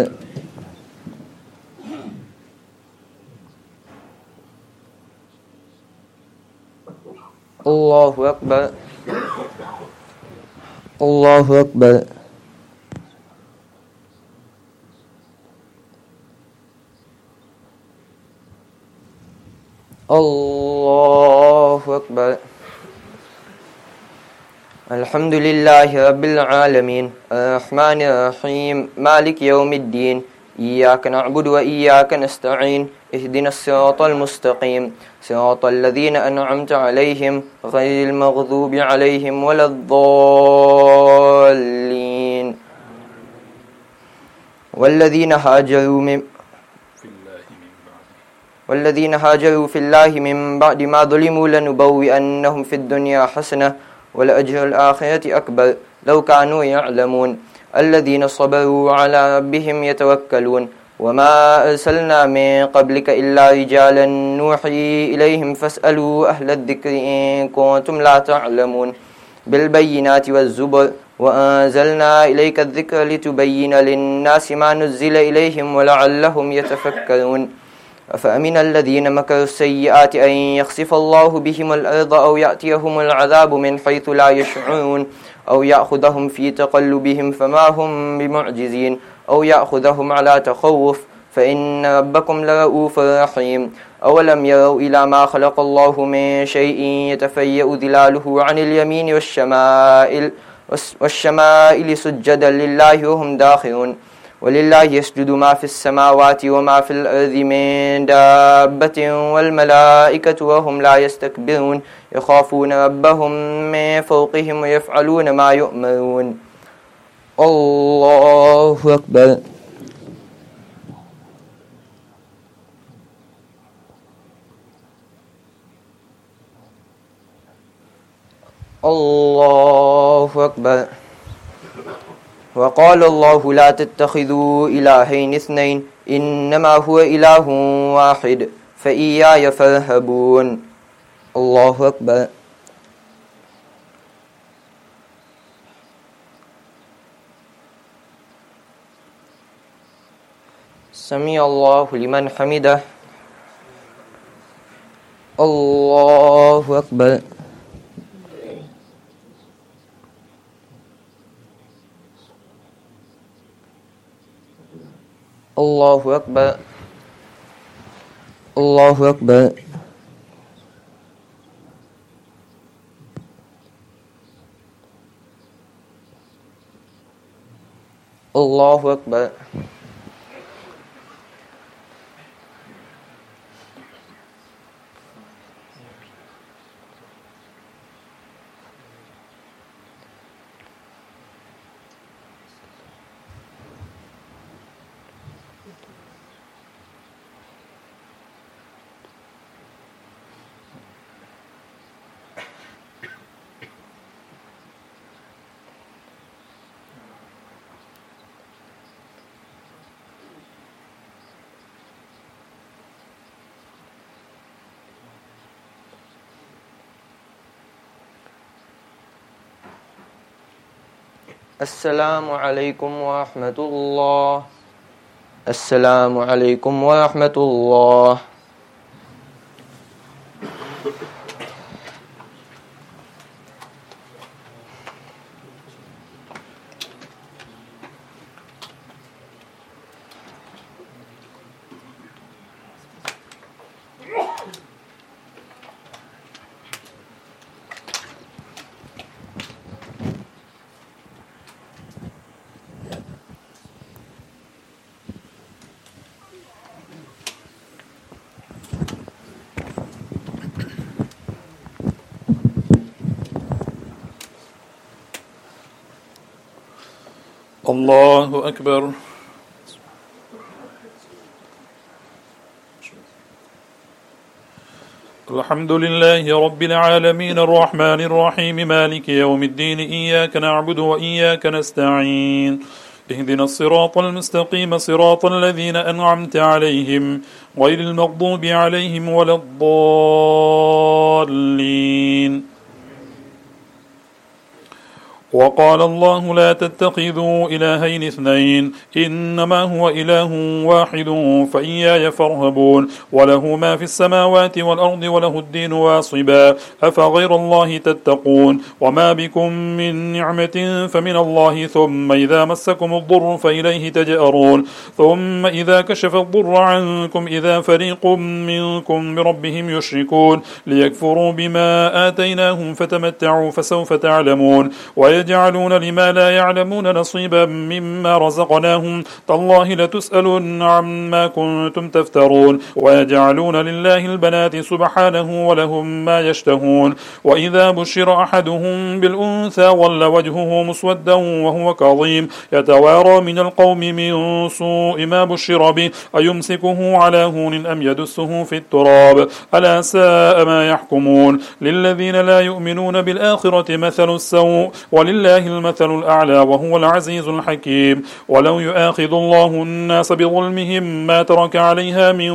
الله أكبر الله أكبر الله أكبر الحمد لله رب العالمين الرحمن الرحيم مالك يوم الدين إياك نعبد وإياك نستعين اهدنا الصراط المستقيم صراط الذين أنعمت عليهم غير المغضوب عليهم ولا الضالين والذين هاجروا في الله من بعد ما ظلموا لنبوئنهم في الدنيا حسنة ولأجر الآخرة أكبر لو كانوا يعلمون الذين صبروا على ربهم يتوكلون وما أرسلنا من قبلك إلا رجالا نوحي إليهم فاسألوا أهل الذكر إن كنتم لا تعلمون بالبينات والزبر وأنزلنا إليك الذكر لتبين للناس ما نزل إليهم ولعلهم يتفكرون أفأمن الذين مكروا السيئات أن يخسف الله بهم الأرض أو يأتيهم العذاب من حيث لا يشعرون أو يأخذهم في تقلبهم فما هم بمعجزين أو يأخذهم على تخوف فإن ربكم لرؤوف رحيم أولم يروا إلى ما خلق الله من شيء يتفيأ ظلاله عن اليمين والشمائل سجدا لله وهم داخرون ولله يسجد ما في السماوات وما في الأرض من دابة والملائكة وهم لا يستكبرون يخافون ربهم من فوقهم ويفعلون ما يؤمرون الله أكبر الله أكبر وقال الله لا تتخذوا إلهين اثنين إنما هو إله واحد فإياي فارهبون الله أكبر سمع الله لمن حمده الله أكبر الله أكبر الله أكبر الله أكبر السلام عليكم ورحمة الله السلام عليكم ورحمة الله
الله أكبر الحمد لله رب العالمين الرحمن الرحيم مالك يوم الدين إياك نعبد وإياك نستعين اهدنا الصراط المستقيم صراط الذين أنعمت عليهم غير المغضوب عليهم ولا الضالين وقال الله لا تتخذوا إلهين اثنين إنما هو إله واحد فإياي فارهبون وله ما في السماوات والأرض وله الدين واصبا أفغير الله تتقون وما بكم من نعمة فمن الله ثم إذا مسكم الضر فإليه تجأرون ثم إذا كشف الضر عنكم إذا فريق منكم بربهم يشركون ليكفروا بما آتيناهم فتمتعوا فسوف تعلمون ويجعلون لما لا يعلمون نصيبا مما رزقناهم تالله لتسألن عما كنتم تفترون ويجعلون لله البنات سبحانه ولهم ما يشتهون وإذا بشر أحدهم بالأنثى ظل وجهه مسودا وهو كظيم يتوارى من القوم من سوء ما بشر به أيمسكه على هون أم يدسه في التراب ألا ساء ما يحكمون للذين لا يؤمنون بالآخرة مثل السوء ولله المثل الأعلى وهو العزيز الحكيم ولو يؤاخذ الله الناس بظلمهم ما ترك عليها من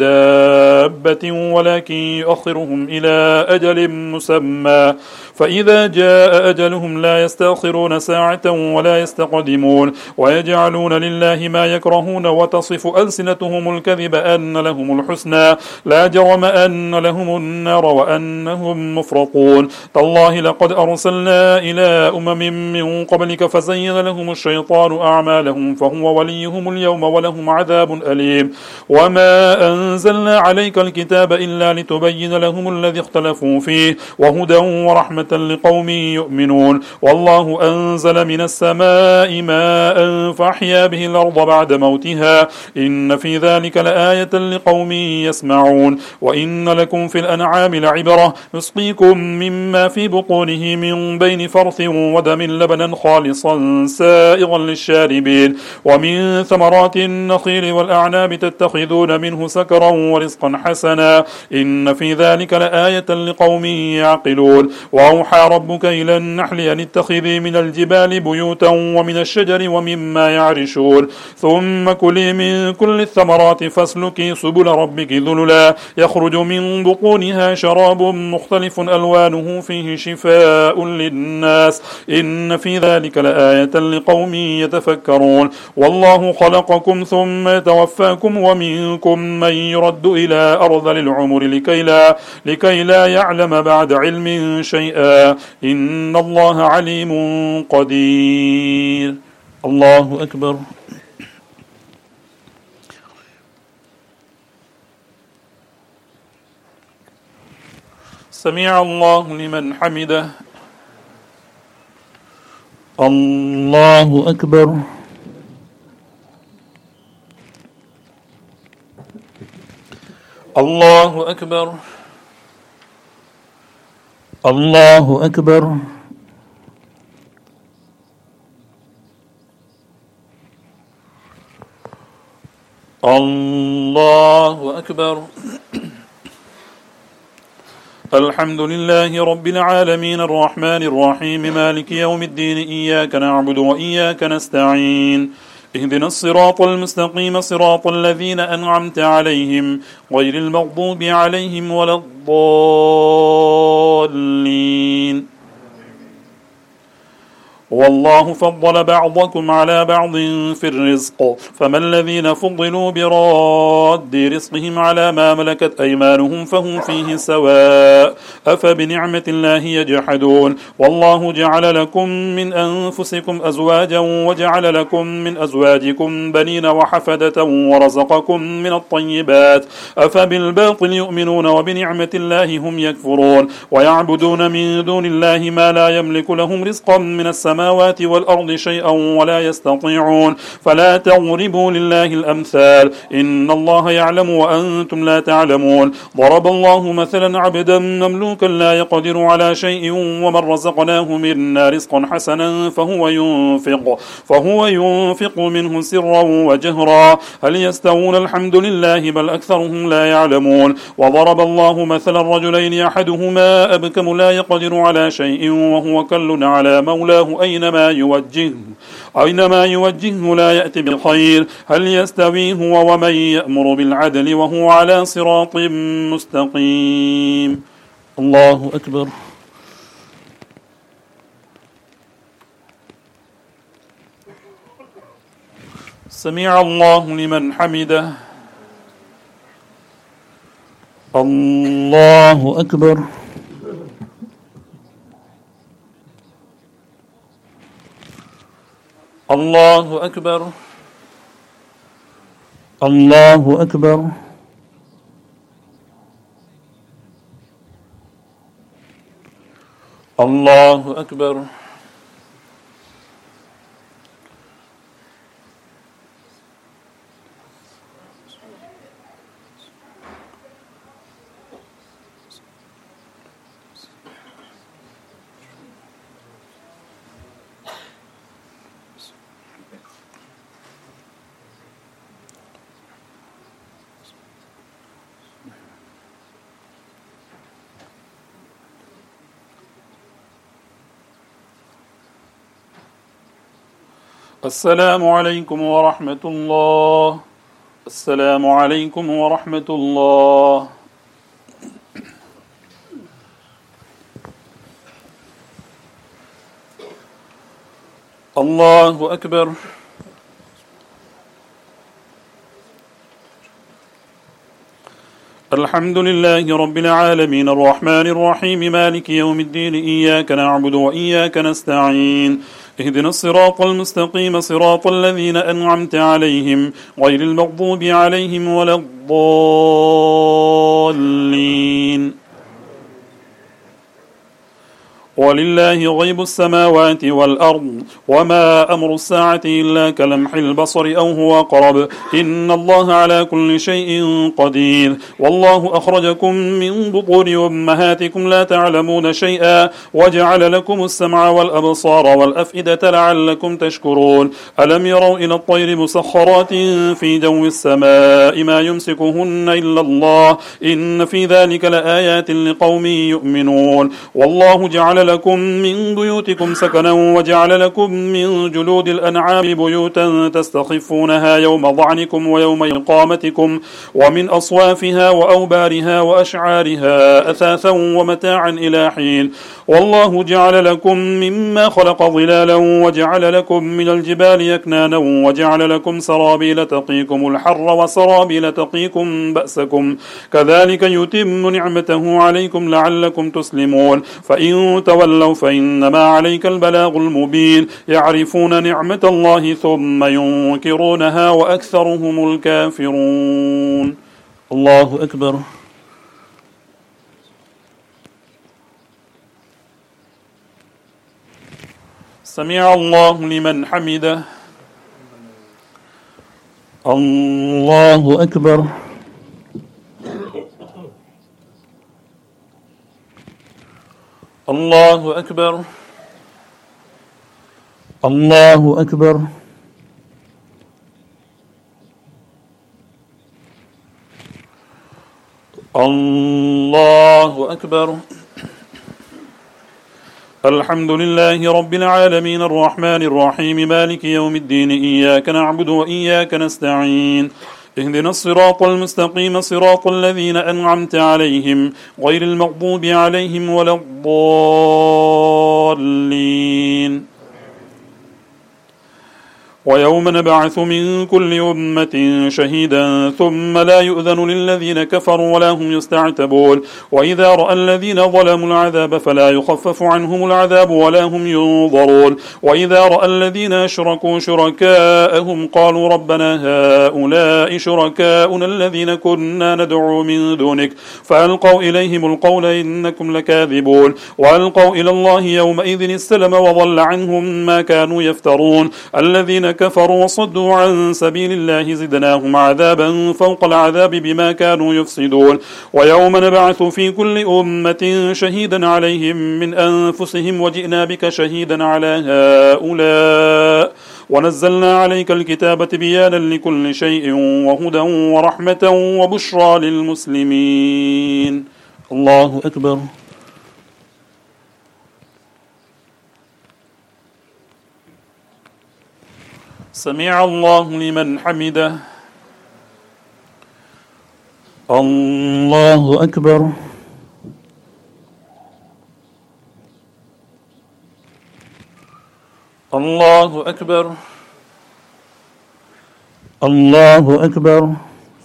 دابة ولكن يؤخرهم إلى أجل مسمى فإذا جاء أجلهم لا يستأخرون ساعة ولا يستقدمون ويجعلون لله ما يكرهون وتصف ألسنتهم الكذب أن لهم الحسنى لا جرم أن لهم النار وأنهم مفرطون تالله لقد أرسلنا إلى من قبلك فزين لهم الشيطان أعمالهم فهو وليهم اليوم ولهم عذاب أليم وما أنزلنا عليك الكتاب إلا لتبين لهم الذي اختلفوا فيه وهدى ورحمة لقوم يؤمنون والله أنزل من السماء ماء فأحيا به الأرض بعد موتها إن في ذلك لآية لقوم يسمعون وإن لكم في الأنعام لعبرة نسقيكم مما في بطونه من بين فرث ودم لبنا خالصا سائغا للشاربين ومن ثمرات النخيل والأعناب تتخذون منه سكرا ورزقا حسنا إن في ذلك لآية لقوم يعقلون وأوحى ربك إلى النحل أن اتخذي من الجبال بيوتا ومن الشجر ومما يعرشون ثم كلي من كل الثمرات فاسلكي سبل ربك ذللا يخرج من بطونها شراب مختلف ألوانه فيه شفاء للناس إن في ذلك لآية لقوم يتفكرون والله خلقكم ثم يتوفاكم ومنكم من يرد إلى أرذل العمر لكي لا يعلم بعد علم شيئا إن الله عليم قدير الله أكبر سمع الله لمن حمده الله أكبر الله أكبر الله أكبر الله أكبر الحمد لله رب العالمين الرحمن الرحيم مالك يوم الدين إياك نعبد وإياك نستعين اهدنا الصراط المستقيم صراط الذين أنعمت عليهم غير المغضوب عليهم ولا الضالين والله فضل بعضكم على بعض في الرزق فما الذين فضلوا براد رزقهم على ما ملكت أيمانهم فهم فيه سواء أفبنعمة الله يجحدون والله جعل لكم من أنفسكم أزواجا وجعل لكم من أزواجكم بنين وحفدة ورزقكم من الطيبات أفبالباطل يؤمنون وبنعمة الله هم يكفرون ويعبدون من دون الله ما لا يملك لهم رزقا من السماوات والأرض شيئا ولا يستطيعون فلا تضربوا لله الأمثال إن الله يعلم وأنتم لا تعلمون ضرب الله مثلا عبدا مملوكا لا يقدر على شيء ومن رزقناه منا رزقا حسنا فهو ينفق منه سرا وجهرا هل يستوون الحمد لله بل أكثرهم لا يعلمون وضرب الله مثلا رجلين أحدهما أبكم لا يقدر على شيء وهو كل على مولاه أينما يوجهه لا يأتي بخير هل يستوي هو ومن يأمر بالعدل وهو على صراط مستقيم الله أكبر سمع الله لمن حمده. الله أكبر. الله أكبر. الله أكبر. الله أكبر. السلام عليكم ورحمة الله. السلام عليكم ورحمة الله. الله أكبر. الحمد لله رب العالمين الرحمن الرحيم مالك يوم الدين إياك نعبد وإياك نستعين اهدنا الصراط المستقيم صراط الذين أنعمت عليهم غير المغضوب عليهم ولا الضالين. ولله غيب السماوات والأرض وما أمر الساعة إلا كلمح البصر أو هو أقرب إن الله على كل شيء قدير. والله أخرجكم من بطون أمهاتكم لا تعلمون شيئا وجعل لكم السمع والأبصار والأفئدة لعلكم تشكرون. ألم يروا إلى الطير مسخرات في جو السماء ما يمسكهن إلا الله إن في ذلك لآيات لقوم يؤمنون. والله جعل لكم من بيوتكم سكنا وجعل لكم من جلود الأنعام بيوتا تستخفونها يوم ضعنكم ويوم إقامتكم ومن أصوافها وأوبارها وأشعارها أثاثا ومتاعا إلى حين. والله جعل لكم مما خلق ظلالا وجعل لكم من الجبال يكنانا وجعل لكم سرابيل تقيكم الحر وسرابيل تقيكم بأسكم كذلك يتم نعمته عليكم لعلكم تسلمون. فإن تولوا فإنما عليك البلاغ المبين. يعرفون نعمة الله ثم ينكرونها وأكثرهم الكافرون. الله أكبر. سمع الله لمن حمده. الله أكبر. الله أكبر. الله أكبر. الله أكبر. الحمد لله رب العالمين الرحمن الرحيم مالك يوم الدين إياك نعبد وإياك نستعين اهدنا الصراط المستقيم صراط الذين أنعمت عليهم غير المغضوب عليهم ولا الضالين. ويوم نبعث من كل أمة شهيدا ثم لا يؤذن للذين كفروا ولا هم يستعتبون. وإذا رأى الذين ظلموا العذاب فلا يخفف عنهم العذاب ولا هم ينظرون. وإذا رأى الذين أشركوا شركاءهم قالوا ربنا هؤلاء شركاؤنا الذين كنا ندعو من دونك فألقوا إليهم القول إنكم لكاذبون. وألقوا إلى الله يومئذ السلم وضل عنهم ما كانوا يفترون. الذين كفروا وصدوا عن سبيل الله زدناهم عذابا فوق العذاب بما كانوا يفسدون. ويوم نبعث في كل أمة شهيدا عليهم من أنفسهم وجئنا بك شهيدا على هؤلاء ونزلنا عليك الكتاب بيانا لكل شيء وهدى ورحمة وبشرى للمسلمين. الله أكبر. سمع الله لمن حمده. الله أكبر. الله أكبر. الله أكبر.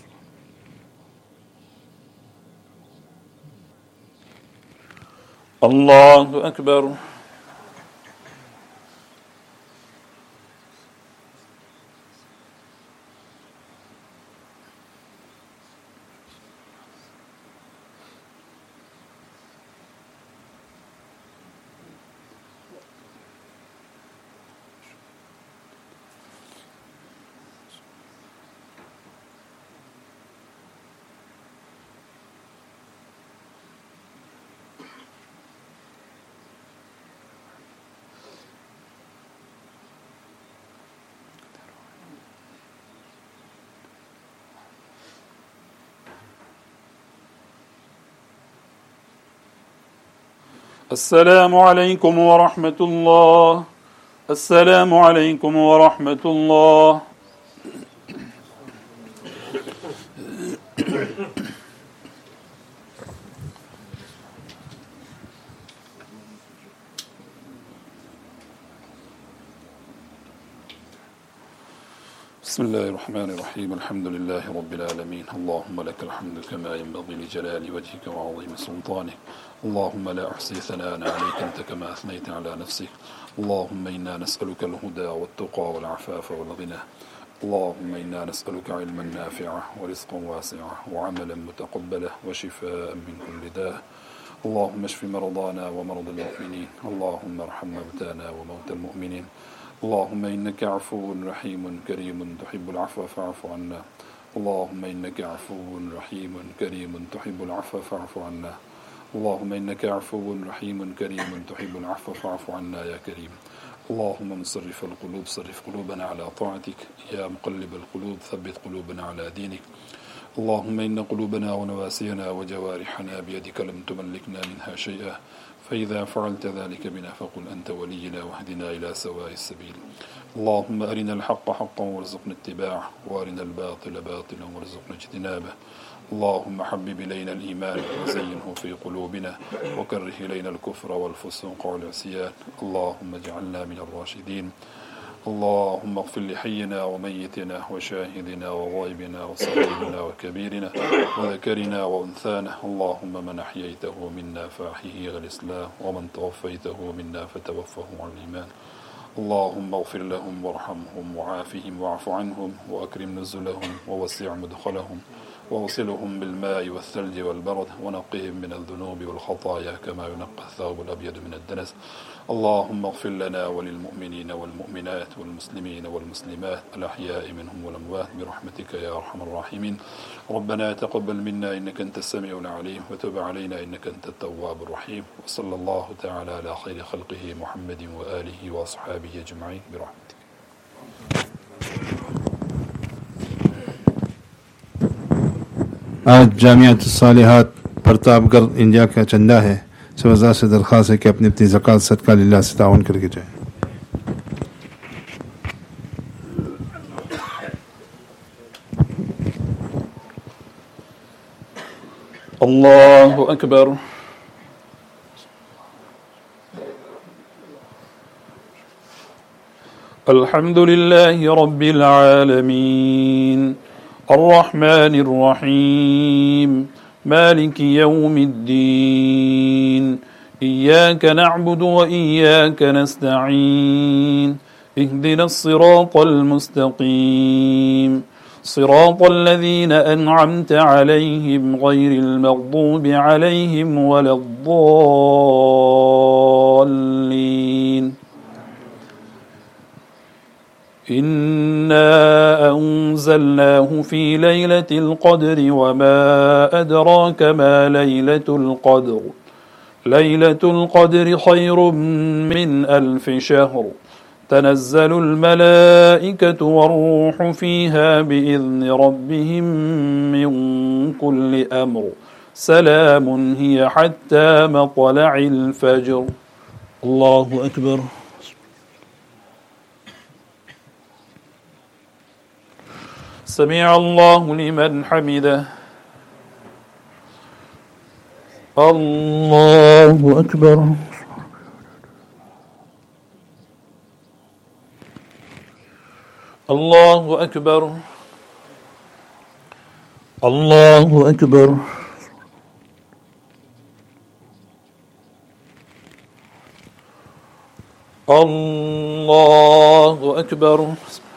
الله أكبر. السلام عليكم ورحمة الله. السلام عليكم ورحمة الله. بسم الله الرحمن الرحيم. الحمد لله رب العالمين. اللهم لك الحمد كما ينبغي لجلال وجهك وعظيم سلطانك. اللهم لا أحصي ثناء عليك أنت كما أثنيت على نفسك. اللهم إنا نسألك الهدى والتقى والعفاف والغنى. اللهم إنا نسألك علما نافعا ورزقا واسعا وعملا متقبلا وشفاء من كل داء. اللهم اشف مرضانا ومرضى المؤمنين. اللهم ارحم موتانا وموتى المؤمنين. اللهم إنك عفو رحيم كريم تحب العفو فاعف عنا. اللهم إنك عفو رحيم كريم تحب العفو فاعف عنا. اللهم إنك عفو رحيم كريم تحب العفو فاعف عنا يا كريم. اللهم مصرف القلوب صرف قلوبنا على طاعتك. يا مقلب القلوب ثبت قلوبنا على دينك. اللهم إن قلوبنا ونواسينا وجوارحنا بيدك لم تملكنا منها شيئا، فإذا فعلت ذلك بنا فقل أنت ولينا واهدنا إلى سواء السبيل. اللهم أرنا الحق حقا وارزقنا اتباعه، وأرنا الباطل باطلا وارزقنا اجتنابه. اللهم حبب إلينا الإيمان وزينه في قلوبنا، وكره إلينا الكفر والفسوق والعصيان. اللهم اجعلنا من الراشدين. اللهم اغفر لحينا وميتنا وشاهدنا وغائبنا وصغيرنا وكبيرنا وذكرنا وأنثانا. اللهم من أحييته منا فأحيه على الإسلام، ومن توفيته منا فتوفه على الإيمان. اللهم اغفر لهم وارحمهم وعافهم واعف عنهم وأكرم نزلهم ووسع مدخلهم ووصلهم بالماء والثلج والبرد ونقهم من الذنوب والخطايا كما ينقى الثوب الأبيض من الدنس. اللهم اغفر لنا وللمؤمنين والمؤمنات والمسلمين والمسلمات الأحياء منهم والأموات برحمتك يا أرحم الراحمين. ربنا تقبل منا إنك أنت السميع العليم، وتب علينا إنك أنت التواب الرحيم. وصلى الله تعالى على خير خلقه محمد وآله وأصحابه أجمعين برحمتك.
आज जामियात सालिहात प्रतापगढ़ इंडिया का चंदा है। सवजा से दरख्वास्त है कि अपनी अपनी ज़कात सदका लिल्लाह से ताउन करके जाए।
अल्लाहु अकबर। अल्हम्दुलिल्लाहि रब्बिल आलमीन الرحمن الرحيم مالك يوم الدين إياك نعبد وإياك نستعين اهدنا الصراط المستقيم صراط الذين أنعمت عليهم غير المغضوب عليهم ولا الضالين. إنا أنزلناه في ليلة القدر وما أدراك ما ليلة القدر. ليلة القدر خير من 1000 شهر. تنزل الملائكة والروح فيها بإذن ربهم من كل أمر. سلام هي حتى مطلع الفجر. الله أكبر. سمع الله لمن حمده. الله أكبر. الله أكبر. الله أكبر. الله أكبر.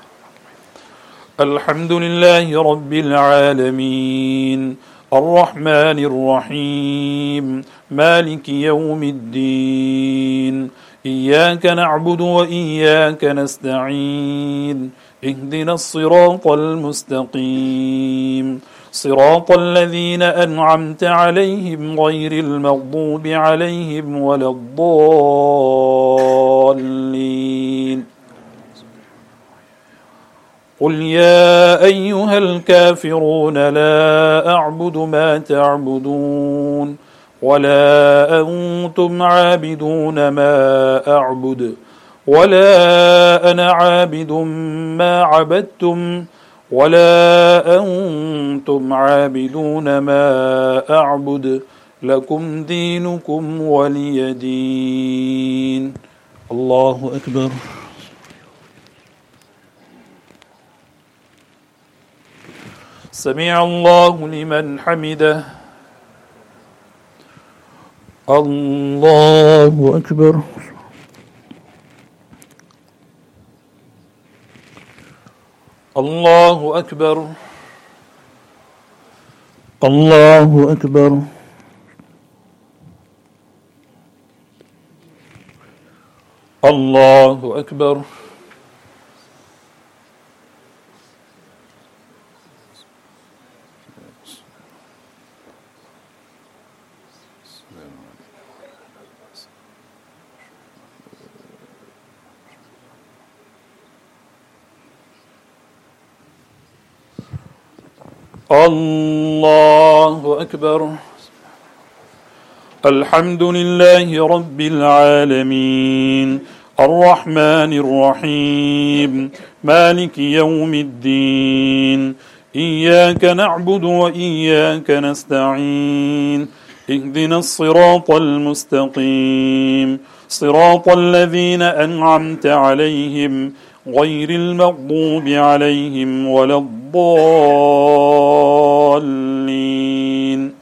الحمد لله رب العالمين الرحمن الرحيم مالك يوم الدين إياك نعبد وإياك نستعين اهدنا الصراط المستقيم صراط الذين أنعمت عليهم غير المغضوب عليهم ولا الضالين. قل يا أيها الكافرون لا أعبد ما تعبدون ولا أنتم عابدون ما أعبد ولا أنا عابد ما عبدتم ولا أنتم عابدون ما أعبد لكم دينكم ولي دين. الله أكبر. سمع الله لمن حمده. الله أكبر. الله أكبر. الله أكبر. الله أكبر. الله أكبر. الحمد لله رب العالمين الرحمن الرحيم مالك يوم الدين إياك نعبد وإياك نستعين اهدنا الصراط المستقيم صراط الذين أنعمت عليهم غير المغضوب عليهم ولا الضالين.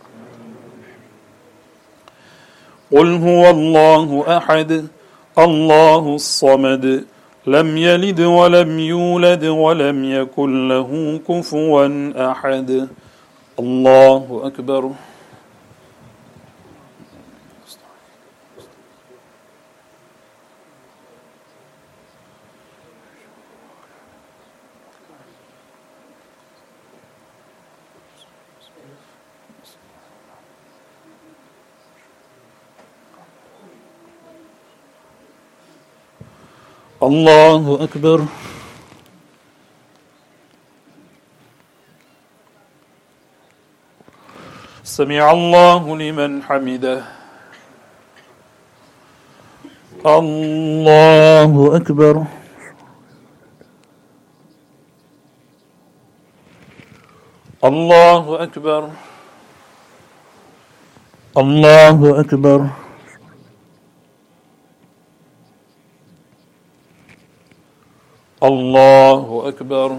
قل هو الله أحد الله الصمد لم يلد ولم يولد ولم يكن له كفوا أحد. الله أكبر. الله أكبر. سمع الله لمن حمده. الله أكبر. الله أكبر. الله أكبر. الله أكبر.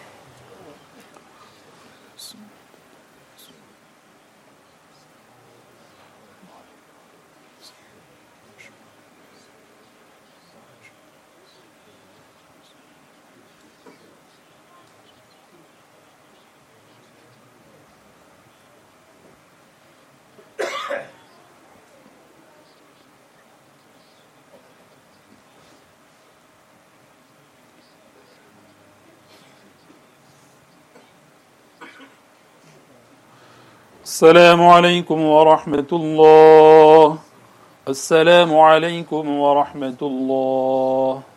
السلام عليكم ورحمة الله. السلام عليكم ورحمة الله.